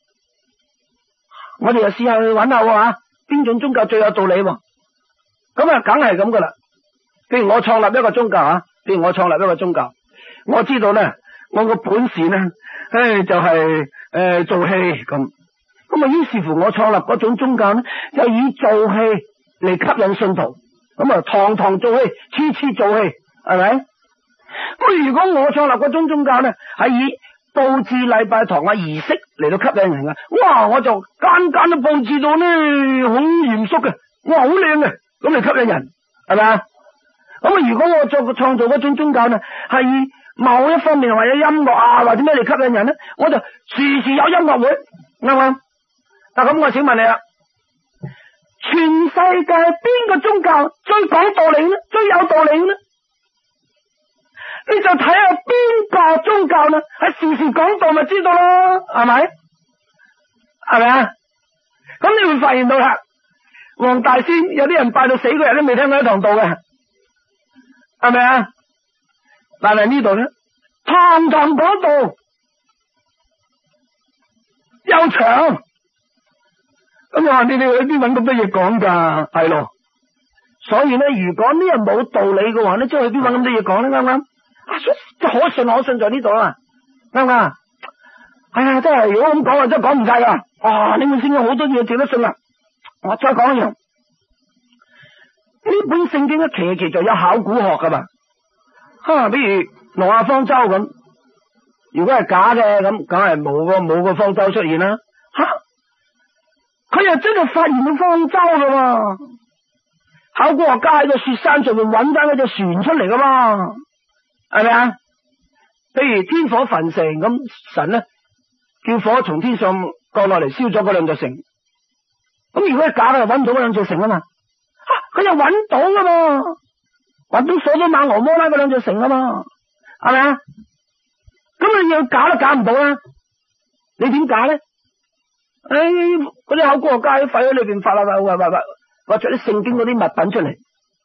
我哋就試下去揾下喎，邊種宗教最有道理？咁啊，梗係咁噶啦。譬如我創立一個宗教啊，譬如我創立一個宗教，我知道咧，我個本事咧，唉，就係、是、誒、呃、做戲咁。咁啊，於是乎我創立嗰種宗教咧，就以做戲嚟吸引信徒。咁啊，堂堂做戲，次次做戲，係咪？咁如果我創立嗰種宗教咧，係以布置禮拜堂嘅儀式嚟到吸引人嘅，哇！我就間間都布置到呢好嚴肅嘅，哇，好靚嘅，咁嚟吸引人，係咪啊？咁啊，如果我作創造嗰種宗教咧，係以某一方面或者音樂啊或者咩嚟吸引人咧，我就時時有音樂會，啱唔啱？但咁我請問你啦，全世界邊個宗教最講道理呢？最有道理呢？你就睇下邊個宗教呢係時時講道咪知道咯，係咪？係咪啊？咁你會發現到啦，黃大仙有啲人拜到死嗰日都未聽過一堂道嘅，係咪啊？但係呢度咧，堂堂講道又長，咁我話你哋去邊搵咁多嘢講噶？係咯，所以咧，如果呢人冇道理嘅話咧，即係去邊搵咁多嘢講咧？啱唔啱？即係可信可信在呢度啊，啱唔啱？哎呀，真係如果咁講啊，真係講唔晒噶。哇，你會先有好多嘢值得信啊！我再講一樣， 本聖經咧，期期就有考古學噶嘛。哈，比如挪亞方舟咁，如果係假嘅咁，梗係冇個冇個方舟出現啦。吓，佢又真係發現到方舟噶嘛？考古學家喺個雪山上面揾翻嗰隻船出嚟噶嘛？係咪啊？譬如天火焚城咁，神咧叫火從天上降落嚟燒咗嗰兩座城。咁如果係假嘅，揾唔到嗰兩座城啊嘛？吓，佢又揾到噶嘛？揾到所多瑪俄摩拉嗰兩座城啊嘛？係咪啊？咁你要假都假唔到啦，你點假咧？唉、哎，嗰啲考古學家喺廢墟裏邊發啦，挖挖挖挖挖出啲聖經嗰啲物品出嚟，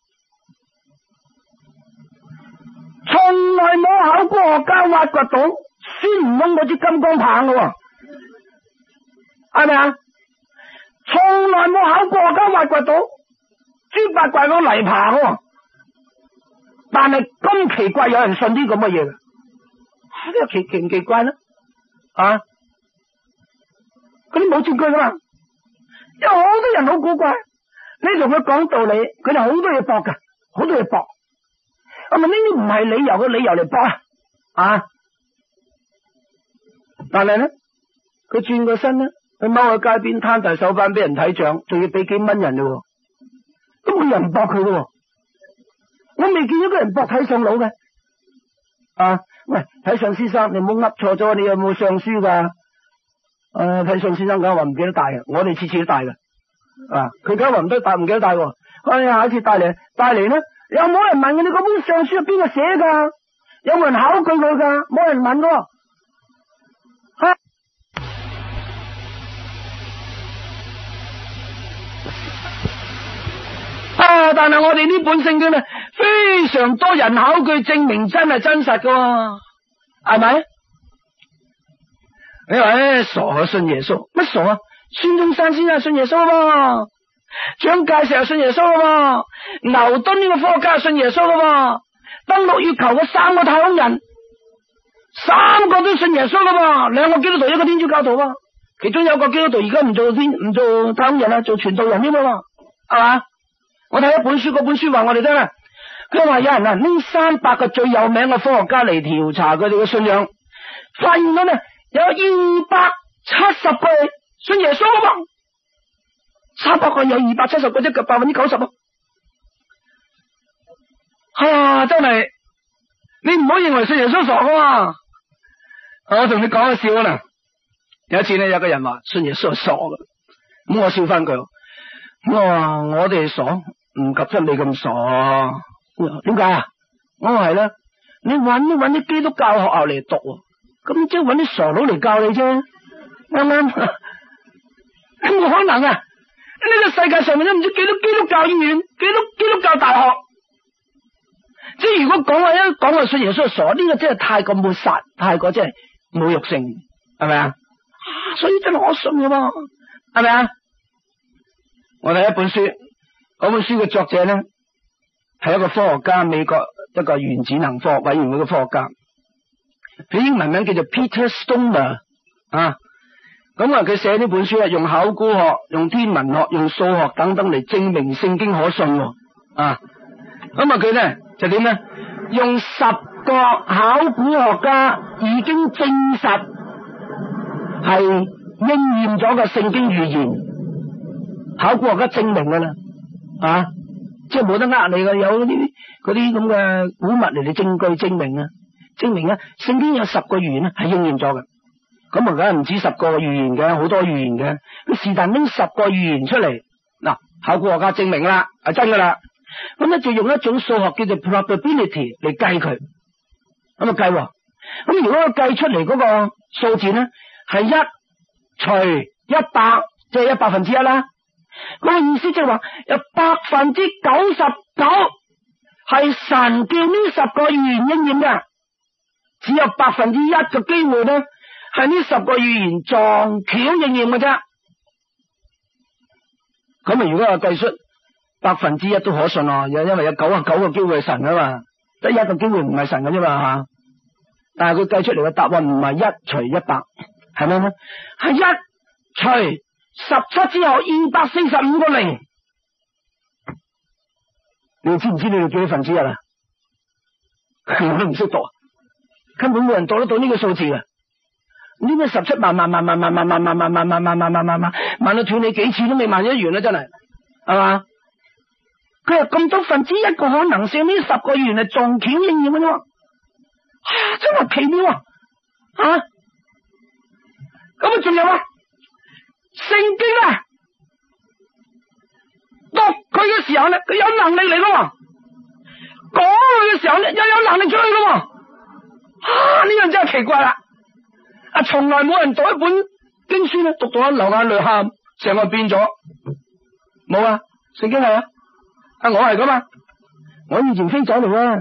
從來冇考古學家挖掘到孫悟空嗰支金剛棒噶，係咪啊？從來冇考古學家挖掘到豬八怪嗰泥棚噶，但係咁奇怪，有人信啲咁嘅嘢。呢個奇奇唔奇怪啦？啊，嗰啲冇證據噶嘛？有好多人好古怪，你同佢講道理，佢哋好多嘢駁噶，好多嘢駁。咁啊，呢啲唔係理由嘅理由嚟駁啊！但係咧，佢轉個身咧，佢踎喺街邊攤大手板俾人睇賬，仲要俾幾蚊人嘅，都冇人駁佢嘅。我未見到個人駁睇相佬嘅。啊，喂，睇相先生，你唔好噏錯咗，你有冇相書噶？誒、啊，睇相先生梗係話唔記得帶嘅，我哋次次都帶嘅。啊，佢梗係話唔得帶，唔記得帶。哎呀，下一次帶嚟，帶嚟呢？有冇人問你嗰本相書係邊個寫噶？有冇人考據佢噶？冇人問喎。吓、啊！啊！但係我哋呢本聖經咧，非常多人考據證明真係真實噶，係咪？你話咧傻啊，信耶穌乜傻啊？孫中山先生信耶穌啊，蔣介石又信耶穌啊，牛頓呢個科學家信耶穌啊，登陸月球嘅三個太空人，三個都信耶穌噶嘛，兩個基督徒，一個天主教徒啊，其中有個基督徒而家唔做天唔做太空人啊，做傳道人添啊，係嘛？我睇一本書，嗰本書話我哋聽啊，佢話有人啊拎三百個最有名嘅科學家嚟調查佢哋嘅信仰，發現咗呢有二百七十個信耶穌啊嘛，三百個有二百七十個，即係百分之九十啊！啊，真係你唔好認為信耶穌傻噶嘛！我同你講個笑啊，有一次呢，有個人話信耶穌係傻嘅，咁我笑翻佢，我話我哋傻。唔及得你咁傻，點解啊？我話係啦，你搵一搵啲基督教學校嚟讀，咁即係搵啲傻佬嚟教你啫，啱唔啱？冇可能啊！呢個世界上面都唔知幾多基督教醫院、幾多基督教大學，即係如果講話一講話信耶穌係傻，呢個真係太過抹殺，太過真係侮辱性，係咪啊？所以真係可信噶嘛，係咪啊？我睇一本書。嗰本書嘅作者咧係一個科學家，美國一個原子能科學委員會嘅科學家，佢英文名叫做 Peter Stoner 啊。咁啊，佢寫呢本書啊，用考古學、用天文學、用數學等等嚟證明聖經可信啊。咁啊，佢咧就點咧？用十個考古學家已經證實係應驗咗嘅聖經預言，考古學家證明噶啦。啊！即係冇得呃你嘅，有啲嗰啲咁嘅古物嚟嘅證據證明啊，證明啊，聖經有十個預言咧係應驗咗嘅。咁啊，梗係唔止十個預言嘅，好多預言嘅。佢是但拎十個預言出嚟，嗱，考古學家證明啦，係真噶啦。咁咧就用一種數學叫做 probability 嚟計佢，咁啊計。咁如果佢計出嚟嗰個數字咧係一除一百，即係一百分之一啦。嗰個意思即係話有百分之九十九係神叫呢十個預言應驗嘅，只有百分之一嘅機會咧係呢十個預言撞巧應驗嘅啫。咁啊，如果我計出百分之一都可信啊，因為有九十九個機會係神啊嘛，得一個機會唔係神嘅啫嘛吓。但係佢計出嚟嘅答案唔係一除一百，係咪咧？係一除十七之後二百四十五個零， 你哋知唔知你哋幾多分之一啊？我都唔識讀，根本冇人讀得到呢個數字嘅。呢個十七萬萬萬萬萬萬萬萬萬萬萬萬萬萬萬萬萬到斷你幾次都未萬一完啦，真係係嘛？佢係咁多分之一個可能性，呢十個原來撞巧應驗嘅啫，啊，真係奇妙啊！啊，咁啊，仲有啊，聖經啊，讀佢嘅時候咧，佢有能力嚟咯，講佢嘅時候咧，又有能力出去咯，啊，呢樣真係奇怪啦！啊，從來冇人讀一本經書咧，讀到一流眼淚喊，成個變咗，冇啊！聖經係啊，啊我係咁啊，我以前飛走嚟啊，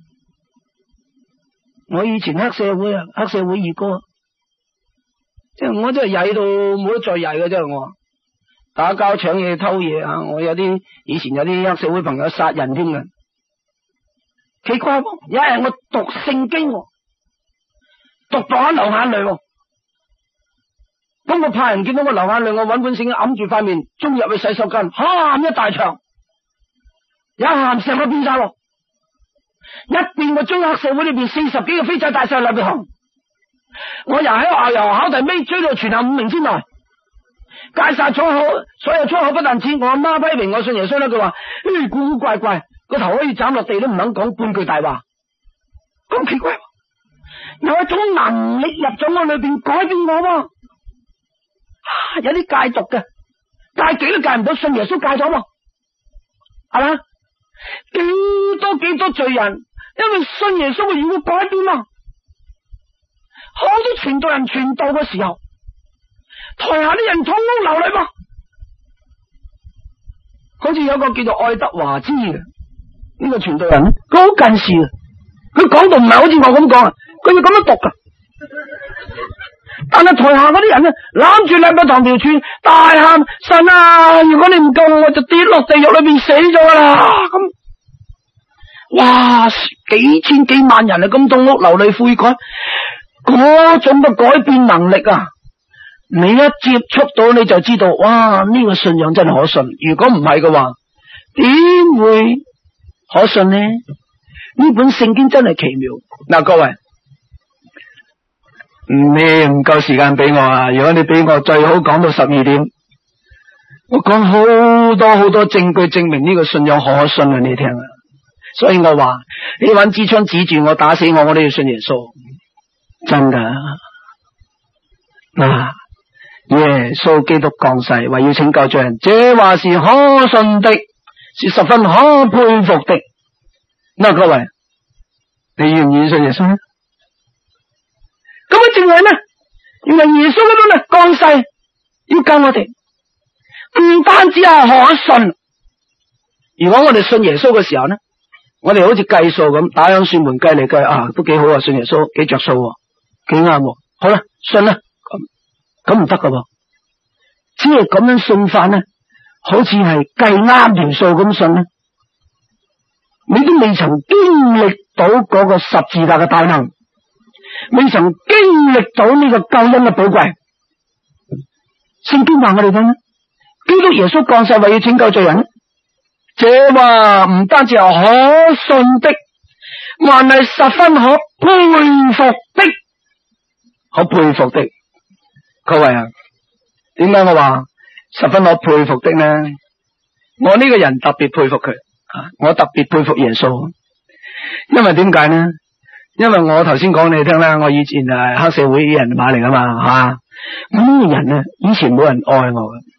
我以前黑社會啊，黑社會二哥，即係我真係曳到冇得再曳嘅，真係我打交搶嘢偷嘢啊！我有啲以前有啲黑社會朋友殺人添嘅，奇怪喎！有一日我讀聖經，讀到一流眼淚，咁我怕人見到我流眼淚，我搵本聖經揞住塊面，終於入去洗手間，喊一大場，一喊成個變晒咯，一變個中黑社會裏邊四十幾個飛仔大細入邊行，我又喺學校由考第尾追到全校五名之內，戒晒粗口，所有粗口不但止，我阿媽批評我信耶穌咧，佢話誒古古怪怪，個頭可以斬落地都唔肯講半句大話，咁奇怪，有一種能力入咗我裏邊改變我喎，啊，有啲戒毒嘅，戒幾都戒唔到，信耶穌戒咗喎，係嘛？幾多幾多罪人因為信耶穌嘅緣故改變啊！好多傳道人傳道嘅時候，台下啲人痛哭流淚噃，好似有個叫做愛德華之嘅呢個傳道人，佢好近視嘅，佢講到唔係好似我咁講啊，佢要咁樣讀噶。但係台下嗰啲人咧，攬住兩個唐條柱，大喊神啊！如果你唔救我，我就跌落地獄裏邊死咗啦！咁，哇，幾千幾萬人啊，咁痛哭流淚悔改，嗰種嘅改變能力啊！你一接觸到你就知道，哇！呢個信仰真係可信。如果唔係嘅話，點會可信呢？呢本聖經真係奇妙。嗱，各位。你唔夠時間俾我啊！如果你俾我，最好講到十二點。我講好多好多證據證明呢個信仰可信啊！你聽啊！所以我話你揾支槍指住我打死我，我都要信耶穌。真噶嗱，耶穌基督降世為要拯救罪人，這話是可信的，是十分可佩服的。嗱，各位，你願唔願意信耶穌呢？咁啊，正係咩？原來耶穌嗰度咧降世要救我哋，唔單止係可信。如果我哋信耶穌嘅時候咧，我哋好似計數咁，打響算盤計嚟計啊，都幾好啊！信耶穌幾着數，幾啱。好啦，信啦，咁咁唔得噶噃，只係咁樣信法咧，好似係計啱條數咁信咧，你都未曾經歷到嗰個十字架嘅大能。未曾經歷到呢個救恩嘅寶貴，聖經話我哋聽咧，基督耶穌降世為要拯救罪人，這話唔單止係可信的，還係十分可佩服的，可佩服的。各位啊，點解我話十分可佩服的呢？我呢個人特別佩服佢，我特別佩服耶穌，因為點解呢？因為我頭先講你聽啦，我以前係黑社會人馬嚟噶嘛，吓，我呢個人咧，以前冇人愛我嘅。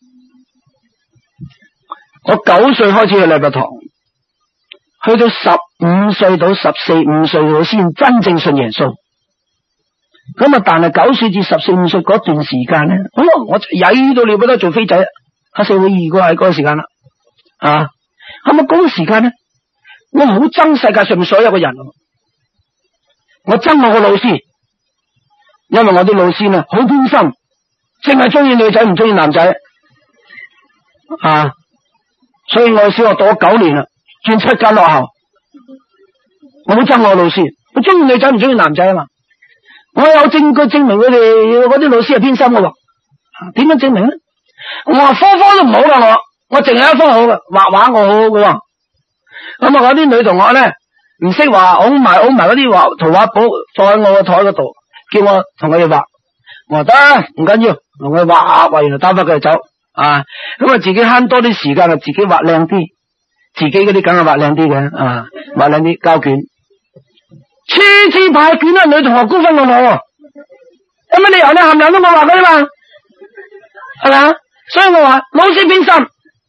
我九歲開始去禮拜堂，去到十五歲到十四五歲我先真正信耶穌。咁啊，但係九歲至十四五歲嗰段時間咧，哦，我曳到你不得做飛仔，黑社會二個喺嗰個時間啦，啊，咁啊嗰個時間咧，我好憎世界上面所有嘅人。我憎我個老師，因為我啲老師呢好偏心，淨係中意女仔唔中意男仔啊，所以我小學讀咗九年啦，轉七間學校，我好憎我個老師，我中意女仔唔中意男仔啊嘛，我有證據證明佢哋嗰啲老師係偏心嘅喎，點樣證明呢？我話科科都唔好噶，我我淨係一科好嘅，畫畫我好好嘅喎， 咁啊，嗰啲女同學咧唔識畫，拱埋拱埋嗰啲畫圖畫簿放喺我個台嗰度，叫我同佢哋畫。我話得，唔緊要，同佢畫畫完就打翻佢哋走啊。咁啊，自己慳多啲時間啊，自己畫靚啲，自己嗰啲梗係畫靚啲嘅啊，畫靚啲交卷，次次派卷啊，女同學高分過我，有乜理由咧？冚唪唥都冇畫佢嘛，係咪啊？所以我話老師偏心，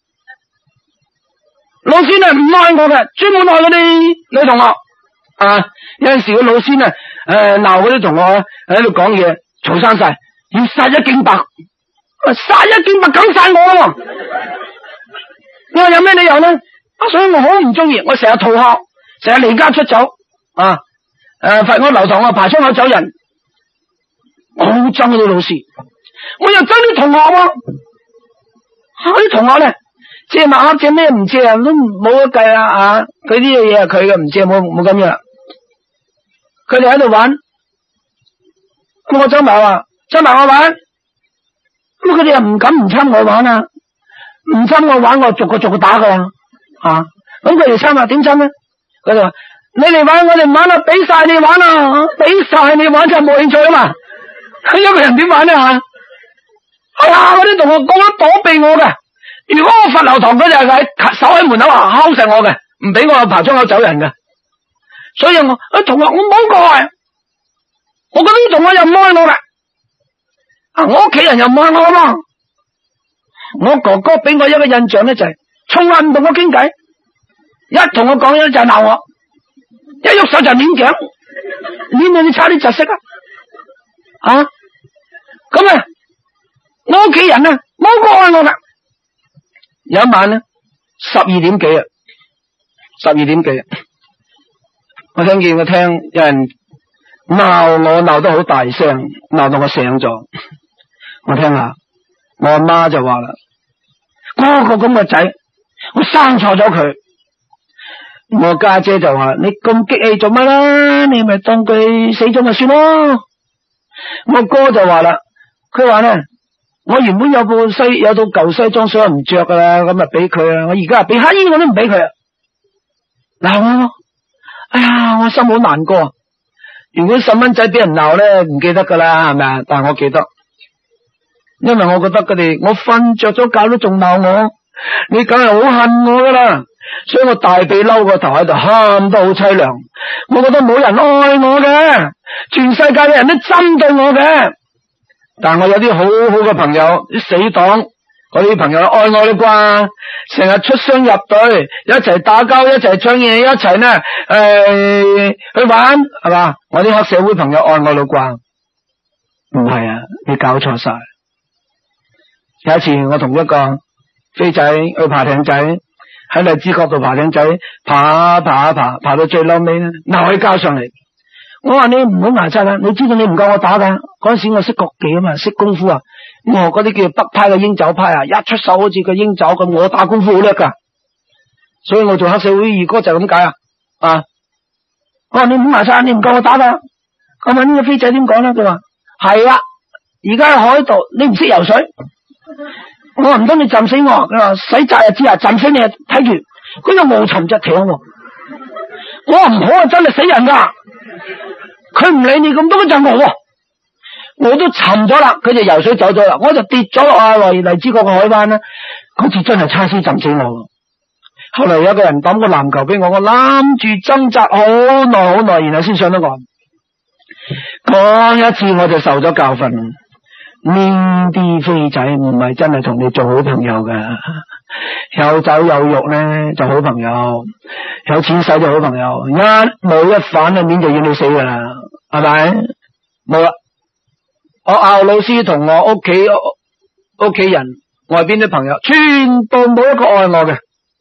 老師咧唔愛我嘅，專門愛嗰啲女同學啊。有陣時個老師咧誒鬧嗰啲同學喺度講嘢，嘈生晒，要殺一儆百，殺一儆百梗晒我咯。我話有咩理由咧？啊，所以我好唔中意，我成日逃學，成日離家出走啊。誒，罰我留堂啊，爬窗口走人，我好憎嗰啲老師，我又憎啲同學喎。嗰啲同學咧借墨盒借咩唔借啊，都冇得計啦啊！佢啲嘢係佢嘅，唔借冇冇咁樣。佢哋喺度玩，咁我走埋話，走埋我玩，咁佢哋又唔敢唔侵我玩啊，唔侵我玩，我逐個逐個打噶啊！咁佢哋侵啊，點侵咧？佢哋話你嚟玩，我哋玩啊，俾晒你玩啊，俾晒你玩就冇興趣啊嘛。一個人點玩咧吓？係啊，嗰啲同學個個躲避我嘅。如果我罰留堂，佢就係守喺門口啊，敲實我嘅，唔俾我爬窗口走人嘅。所以我啊同學，我冇過啊，我覺得啲同學又唔愛我嘅，啊我屋企人又唔愛我嘛。我哥哥俾我一個印象咧，就係從來唔同我傾偈，一同我講嘢就係鬧我，一喐手就捏頸，捏到你差啲窒息啊！啊咁啊，我屋企人啊冇過愛我噶。有一晚咧，十二點幾啊，十二點幾，我聽見我聽有人鬧我，鬧得好大聲，鬧到我醒咗。我聽下，我阿媽就話啦，嗰個咁嘅仔，我生錯咗佢。我家姐就話，你咁激氣做乜啦？你咪當佢死咗咪算咯。我哥就話啦，佢話咧，我原本有部西有套舊西裝，所以唔着噶啦，咁啊俾佢啊，我而家俾乞衣我都唔俾佢啊。鬧我，哎呀，我心好難過。如果細蚊仔俾人鬧咧，唔記得噶啦，係咪啊？但係我記得，因為我覺得佢哋，我瞓着咗覺都仲鬧我，你梗係好恨我噶啦。所以我大髀嬲個頭喺度喊得好凄涼。我覺得冇人愛我嘅，全世界嘅人都針對我嘅。但我有啲好好嘅朋友，啲死黨嗰啲朋友愛我啦啩，成日出雙入對，一齊打交，一齊唱嘢，一齊呢誒、呃、去玩，係嘛？我啲黑社會朋友愛我啦啩？唔係啊，你搞錯晒。有一次我同一個飛仔去爬艇仔，喺荔枝角度爬艇仔，爬爬爬爬到最嬲尾咧，鬧起交上嚟。我話你唔好牙擦啦，你知道你唔夠我打噶。嗰陣時我識國技啊嘛，識功夫啊。我嗰啲叫北派嘅鷹爪派啊，一出手好似個鷹爪咁，我打功夫好叻噶。所以我做黑社會二哥就係咁解啊。啊，我話你唔好牙擦，你唔夠我打噶。我問呢個飛仔點講咧？佢話係啊，而家喺海度你唔識游水。我話唔通你浸死我？佢話洗澡日之下浸死你，睇住佢又無沉隻艇。我話唔好啊，真係死人噶。佢唔理你咁多，就我，我都沉咗啦。佢就游水走咗啦，我就跌咗落啊荔枝角個海灣啦。嗰次真係差啲浸死我。後來有個人抌個籃球俾我，我攬住掙扎好耐好耐，然後先上得岸。嗰一次我就受咗教訓。呢啲飛仔唔係真係同你做好朋友嘅，有酒有肉咧就好朋友，有錢使就好朋友，一冇一反啊面就要你死噶啦，係咪？冇啦。學校老師同我屋企屋企人外邊啲朋友，全部冇一個愛我嘅，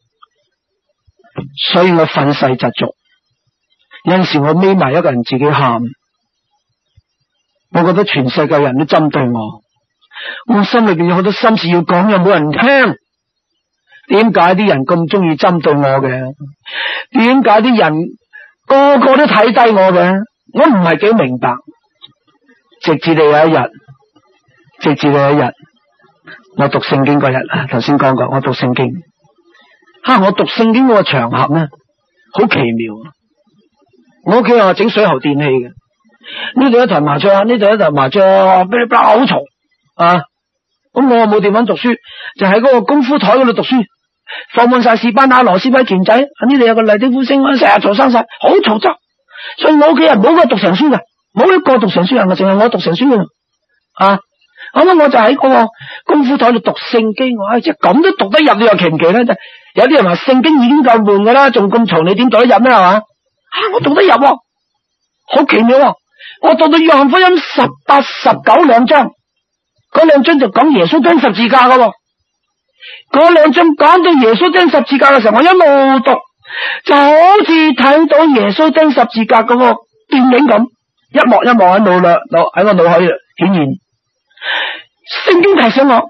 所以我憤世嫉俗。有陣時我匿埋一個人自己喊。我覺得全世界人都針對我，我心裏邊有好多心事要講，又冇人聽。點解啲人咁中意針對我嘅？點解啲人個個都睇低我嘅？我唔係幾明白。直至到有一日，直至到有一日，我讀聖經嗰日，頭先講過，我讀聖經。吓、啊，我讀聖經嗰個場合呢， 好奇妙啊！我屋企我整水喉電器嘅，呢度一台麻雀，呢度一台麻雀，噼里啪啦好嘈啊！咁我冇地方讀書，就喺嗰個功夫台嗰度讀書，放滿晒士班拿螺絲批鉗仔，呢度有個麗的呼聲，成日嘈生晒，好嘈雜。所以我屋企人冇個讀成書嘅，冇一個讀成書人，淨係我讀成書嘅啊！咁啊，我就喺嗰個功夫台度讀聖經，我唉，即係咁都讀得入，你又奇唔奇咧？就有啲人話聖經已經夠悶噶啦，仲咁嘈，你點讀得入咧？係嘛？啊，我讀得入，好奇妙！我讀到約翰福音十八、十九兩章，嗰兩章就講耶穌釘十字架噶，嗰兩章講到耶穌釘十字架嘅時候，我一路讀，就好似睇到耶穌釘十字架嗰個電影咁，一幕一幕喺腦裏，喺我腦海顯現。聖經提醒我，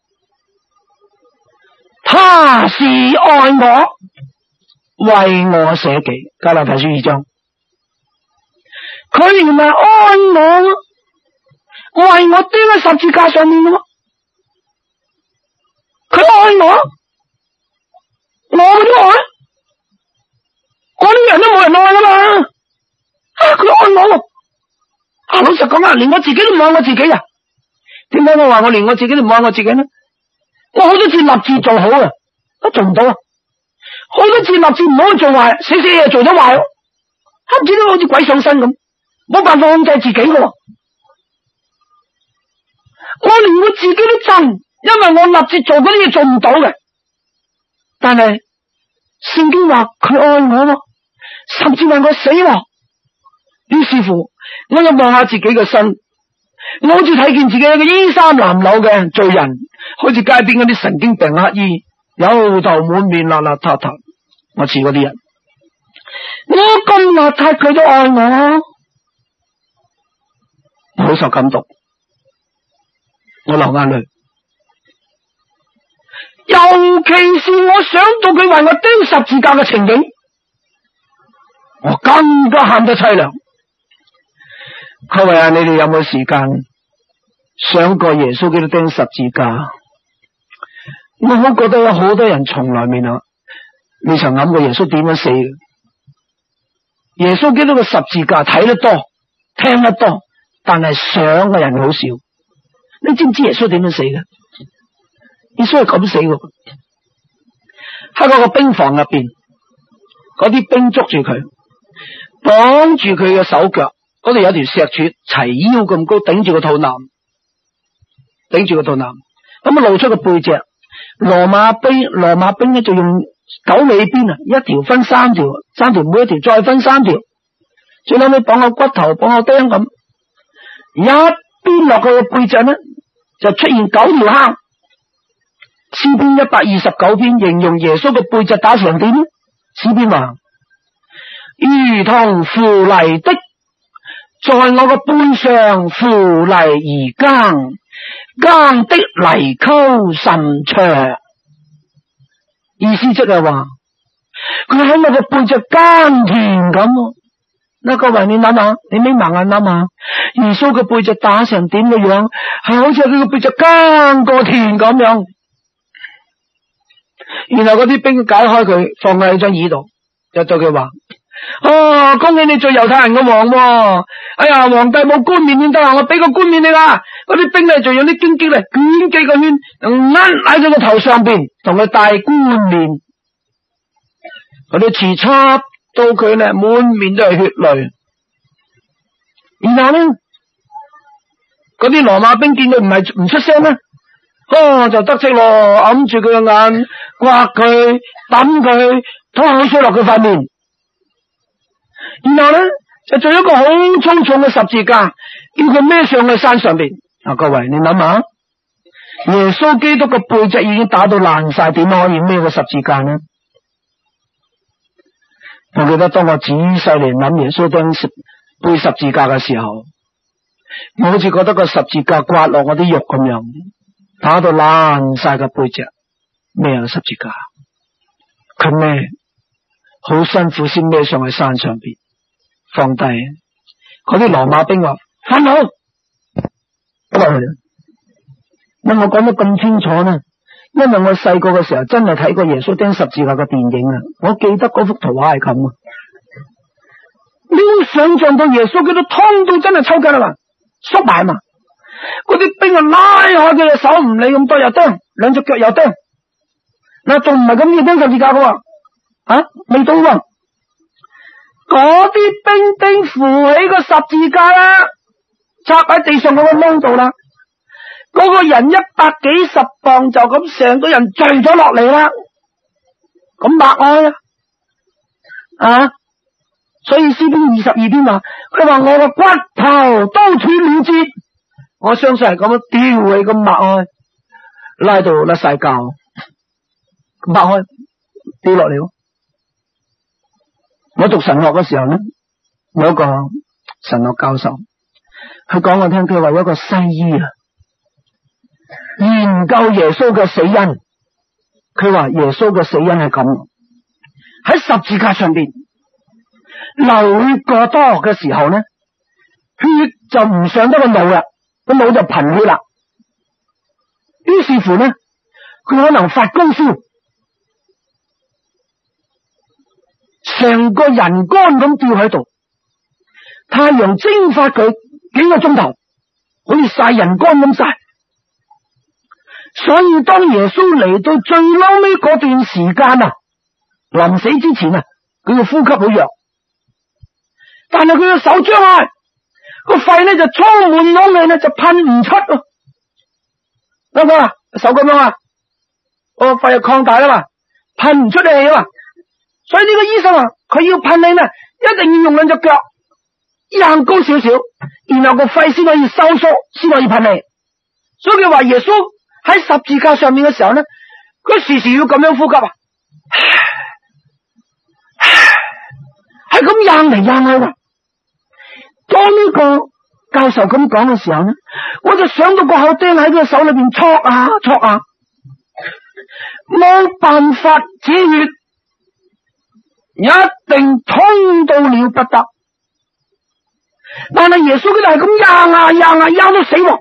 他是愛我，為我捨己。加拉太書二章，佢原來愛我，為我釘喺十字架上面嘅，佢愛我，我都愛，我呢人都冇人愛噶嘛，啊佢愛我，啊老實講啊，連我自己都唔愛我自己啊！點解我話我連我自己都唔愛我自己呢？我好多次立志做好啊，都做唔到啊！好多次立志唔好去做壞，死死嘢做得壞，唔知都好似鬼上身咁，冇辦法控制自己噶。我連我自己都憎，因為我立志做嗰啲嘢做唔到嘅。但係聖經話佢愛我咯，甚至為我死喎。於是乎，我又望下自己嘅身。我好似睇見自己一個衣衫襤褸嘅罪人，好似街邊嗰啲神經病乞衣，有頭滿面邋邋遢遢，我似嗰啲人。我咁邋遢，佢都愛我，我好受感動，我流眼淚。尤其是我想到佢為我釘十字架嘅情景，我更加喊得凄涼。各位啊，你哋有冇時間想過耶穌基督釘十字架？我好覺得有好多人從來未諗，未曾諗過耶穌點樣死嘅。耶穌基督嘅十字架睇得多，聽得多，但係想嘅人好少。你知唔知耶穌點樣死嘅？耶穌係咁死嘅，喺嗰個兵房入邊，嗰啲兵捉住佢，綁住佢嘅手腳。嗰度有條石柱齊腰咁高，頂住個肚腩，頂住個肚腩，咁啊露出個背脊。羅馬兵，羅馬兵咧就用九尾鞭啊，一條分三條，三條每一條再分三條，最後尾綁個骨頭，綁個釘咁，一鞭落去個背脊咧，就出現九條坑。詩篇一百二十九篇形容耶穌嘅背脊打成點呢？詩篇話：如同扶犁的，在我個背上扶犁而耕，耕的犁溝甚長。意思即係話，佢喺我個背脊耕田咁。嗱，各位你諗下，你眯埋眼諗下，耶穌嘅背脊打成點嘅樣，係好似佢個背脊耕過田咁樣。然後嗰啲兵解開佢，放喺張椅度，就對佢話：哦，恭喜你做猶太人嘅王喎！哎呀，皇帝冇冠冕先得啊，我俾個冠冕你啦！嗰啲兵咧，就用啲荊棘嚟捲幾個圈，啱喺佢個頭上邊，同佢戴冠冕。嗰啲刺插到佢咧，滿面都係血淚。然後咧，嗰啲羅馬兵見佢唔係唔出聲咧，哦，就得戚咯，揞住佢嘅眼，刮佢，抌佢，吐口水落佢塊面。然後咧，就做一個好粗重嘅十字架，叫佢孭上去山上邊。啊，各位你諗下，耶穌基督嘅背脊已經打到爛晒，點可以孭個十字架呢？我記得當我仔細嚟諗耶穌釘背十字架嘅時候，我好似覺得個十字架刮落我啲肉咁樣，打到爛晒個背脊，孭個十字架，佢孭好辛苦先孭上去山上邊，放低。嗰啲羅馬兵話：翻好，咁我講得咁清楚呢？ 因為我細個嘅時候真係睇過耶穌釘十字架嘅電影啊，我記得嗰幅圖畫係咁啊。你要想象到耶穌佢都痛到真係抽筋啦嘛，縮埋嘛，嗰啲兵啊拉開佢隻手，唔理咁多又釘，兩隻腳又釘，嗱仲唔係咁要釘十字架嘅喎？啊，未到喎，嗰啲兵丁扶起個十字架啦，插喺地上嗰個窿度啦，嗰、那個人一百幾十磅就咁成個人墜咗落嚟啦，咁默哀啊，啊！所以詩篇二十二篇話，佢話我個骨頭都斷了節，我相信係咁樣吊起咁默哀，拉到甩晒臼，默哀跌落嚟。我讀神學嘅時候呢，有一個神學教授，佢講我聽，佢話有一個西醫啊，研究耶穌嘅死因，佢話耶穌嘅死因係咁，喺十字架上邊流血過多嘅時候呢，血就唔上得個腦啦，個腦就貧血啦，於是乎呢，佢可能發高燒，成個人乾咁吊喺度，太陽蒸發佢幾個鐘頭，好似曬人乾咁曬。所以當耶穌嚟到最嬲尾嗰段時間啊，臨死之前啊，佢嘅呼吸好弱，但係佢嘅手張開，個肺咧就充滿咗氣咧，就噴唔出咯。得唔得啊？手咁樣啊，個肺又擴大啦嘛，噴唔出氣啊嘛。所以呢個醫生啊，佢要噴氣咧，一定要用兩隻腳硬高少少，然後個肺先可以收縮，先可以噴氣。所以佢話耶穌喺十字架上面嘅時候咧，佢時時要咁樣呼吸啊，係咁硬嚟硬去啊。當呢個教授咁講嘅時候咧，我就想到個口釘喺佢手裏邊戳啊戳啊，冇辦法止血，一定痛到了不得。但係耶穌佢就係咁硬啊硬啊硬到死喎。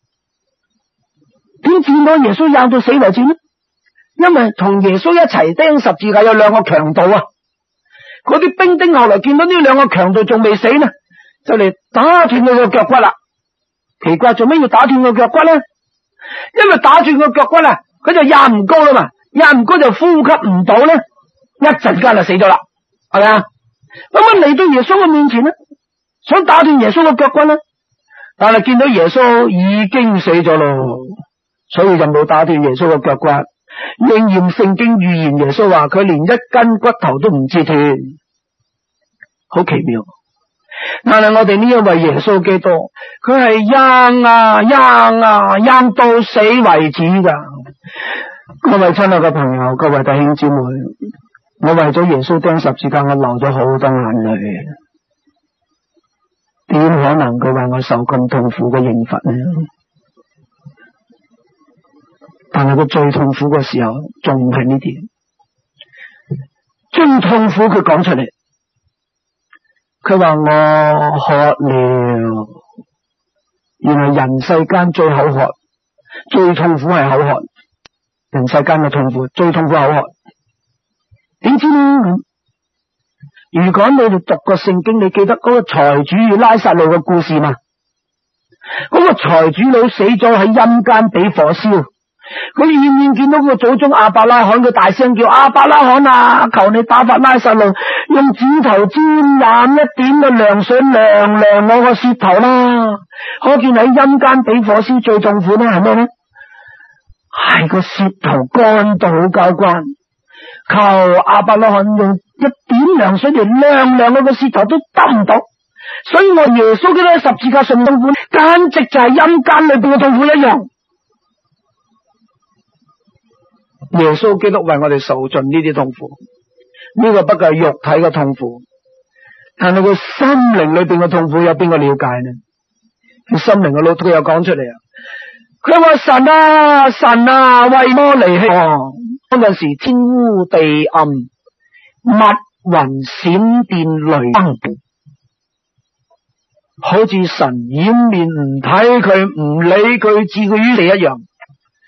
點知我耶穌硬到死為止呢？因為同耶穌一齊釘十字架有兩個強盜啊！嗰啲兵丁後來見到呢兩個強盜仲未死呢，就嚟打斷佢個腳骨啦。奇怪，做咩要打斷個腳骨呢？因為打斷個腳骨啊，佢就壓唔高啦嘛，壓唔高就呼吸唔到呢，一陣間就死咗啦，係咪啊？咁啊嚟到耶穌嘅面前呢，想打斷耶穌嘅腳骨呢，但係見到耶穌已經死咗咯，所以就冇打斷耶穌嘅腳骨。應驗聖經預言，耶穌話佢連一根骨頭都唔折斷，好奇妙。但係我哋呢一位耶穌基督，佢係硬啊硬啊硬到死為止噶。各位親愛嘅朋友，各位弟兄姊妹，我為咗耶穌釘十字架，我流咗好多眼淚。點可能佢話我受咁痛苦嘅刑罰呢？但係佢最痛苦嘅時候，仲唔係呢啲？最痛苦佢講出嚟，佢話我渴了。原來人世間最口渴、最痛苦係口渴。人世間嘅痛苦最痛苦係口渴。點知呢？如果你哋讀過聖經，你記得嗰個財主與拉撒路嘅故事嘛？嗰個財主佬死咗喺陰間俾火燒。佢遠遠見到個祖宗亞伯拉罕，佢大聲叫亞伯拉罕啊，求你打發拉撒路用指頭沾染一點嘅涼水涼涼我個舌頭啦。可見喺陰間俾火燒最痛苦呢係咩呢？係個舌頭乾到好交關，求亞伯拉罕用一點涼水嚟涼涼我個舌頭都得唔到。所以我耶穌基督喺十字架上痛苦，簡直就係陰間裏邊嘅痛苦一樣。耶穌基督為我哋受盡呢啲痛苦，呢個不過係肉體嘅痛苦，但係佢心靈裏邊嘅痛苦有邊個了解呢？佢心靈嘅老都有講出嚟啊！佢話神啊神啊，為麼離棄我？嗰陣時天烏地暗，密雲閃電雷燈，好似神掩面唔睇佢，唔理佢，置佢於地一樣。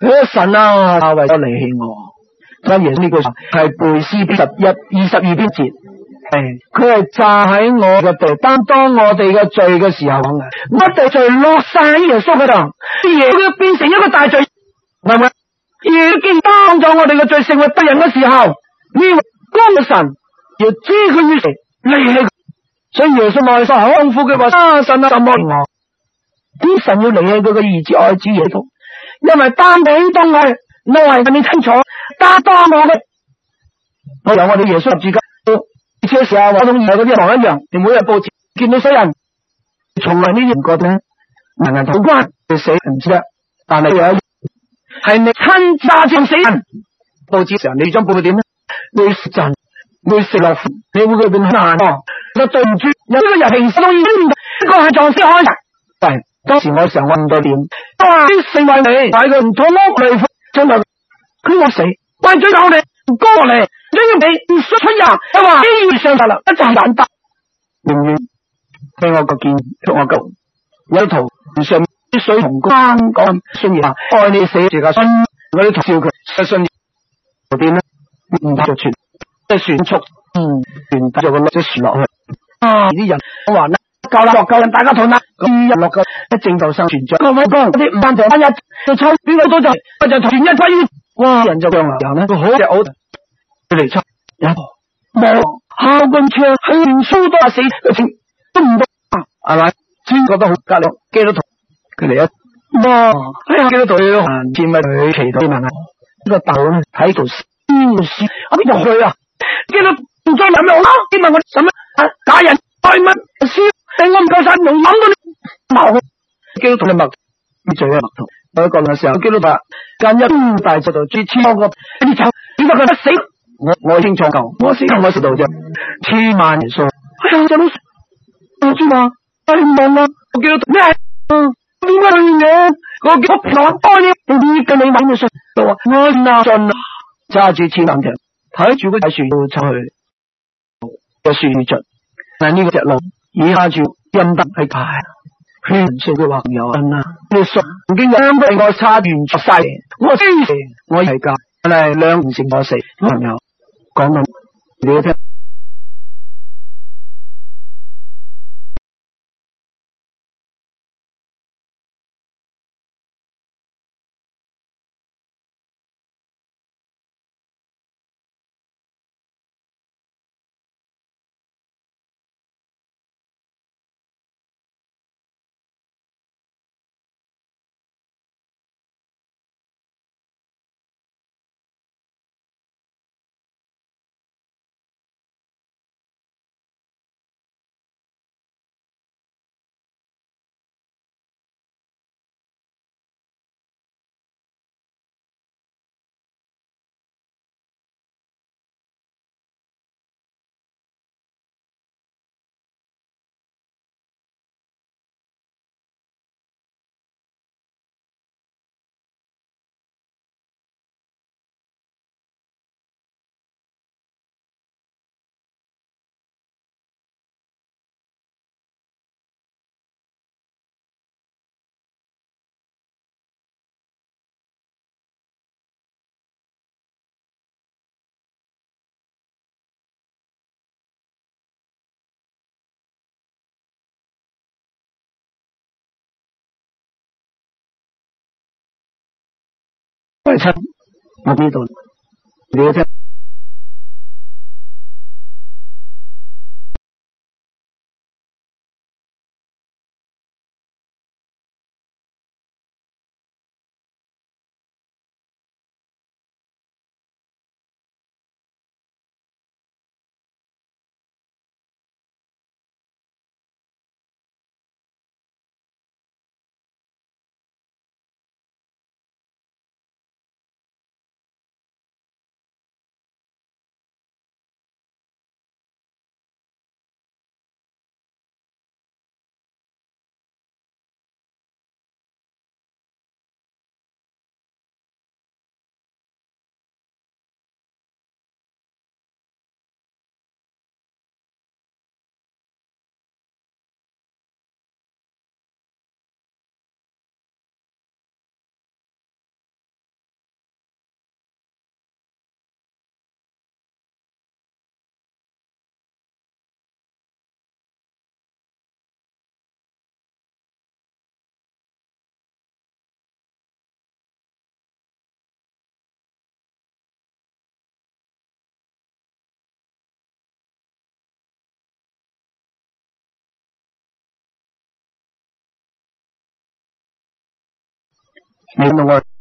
神啊，為咗離棄我。所以耶穌呢句話係背詩篇十一二十二篇節，係佢係站喺我嘅地，擔當我哋嘅罪嘅時候講嘅，我哋罪落晒喺耶穌嗰度，耶穌變成一個大罪，係咪？耶穌既擔咗我哋嘅罪，成為敵人嘅時候，呢個光嘅神要知佢要離離棄佢，所以耶穌內心好痛苦，佢話啊神啊，怎麼我？啲神要離棄佢嘅兒子愛子耶穌，因為擔起當我。我係你清楚，擔當我嘅，我由我哋耶穌十字架，而且時候我同以前嗰啲王一樣，你每日報紙見到死人，從來呢啲唔覺得人人討關佢死唔知得，但係有一係你親揸住死人，報紙上你張報佢點咧？你食陣，你食落，你會佢變難哦。我對唔住，有呢個人平時都已經呢個係撞死開嘅，係當時我成日問到點，哇！成為你，買個唔妥屋嚟。真係佢我死，為咗有你唔過嚟，只要你唔說出人，佢話機遇上達啦，一就係簡單。永遠聽我個見，聽我個有圖上啲水同光講信言，愛你死住架信，我啲圖笑佢嘅信後邊咧唔打就傳，即係船速，嗯，傳帶咗個即係船落去。啊！啲人我話啦，夠啦，夠人大家同啦，咁人落夠喺正道上傳着。各位講嗰啲唔單止單一，就抽邊個多就我就傳一歸。哇！人就咁啦，人咧佢好隻好佢嚟抽有一個冇校軍槍喺連蘇多死嘅情都唔得，係咪？先覺得好隔離基督徒佢嚟一哇！哎呀基督徒你都閒見咪佢祈禱問下呢個豆咧喺度燒燒啊邊度去啊？基督徒再諗咩好啦？你問我什麼啊？假人愛乜燒？我唔夠晒用諗到你矛基督徒嘅默你最嘅默圖。我講嘅時候，基督徒間一大制度最超過你走，點解佢不死？我我清楚夠，我死我識道啫，千萬耶穌。哎呀，就老我知嘛，哎唔望啊，我基督徒咩？點解佢嘅？我基督徒愛你，你嘅你諗嘅信道啊，我嗱信揸住千萬條，睇住嗰大樹要出去個樹盡，但呢個隻路以下住陰德係大。勸說嘅朋友啊，你曾經有俾我差完出晒，我支持我係教，但係兩唔成我死朋友講到你聽。喂親，我呢度你聽。 你同我。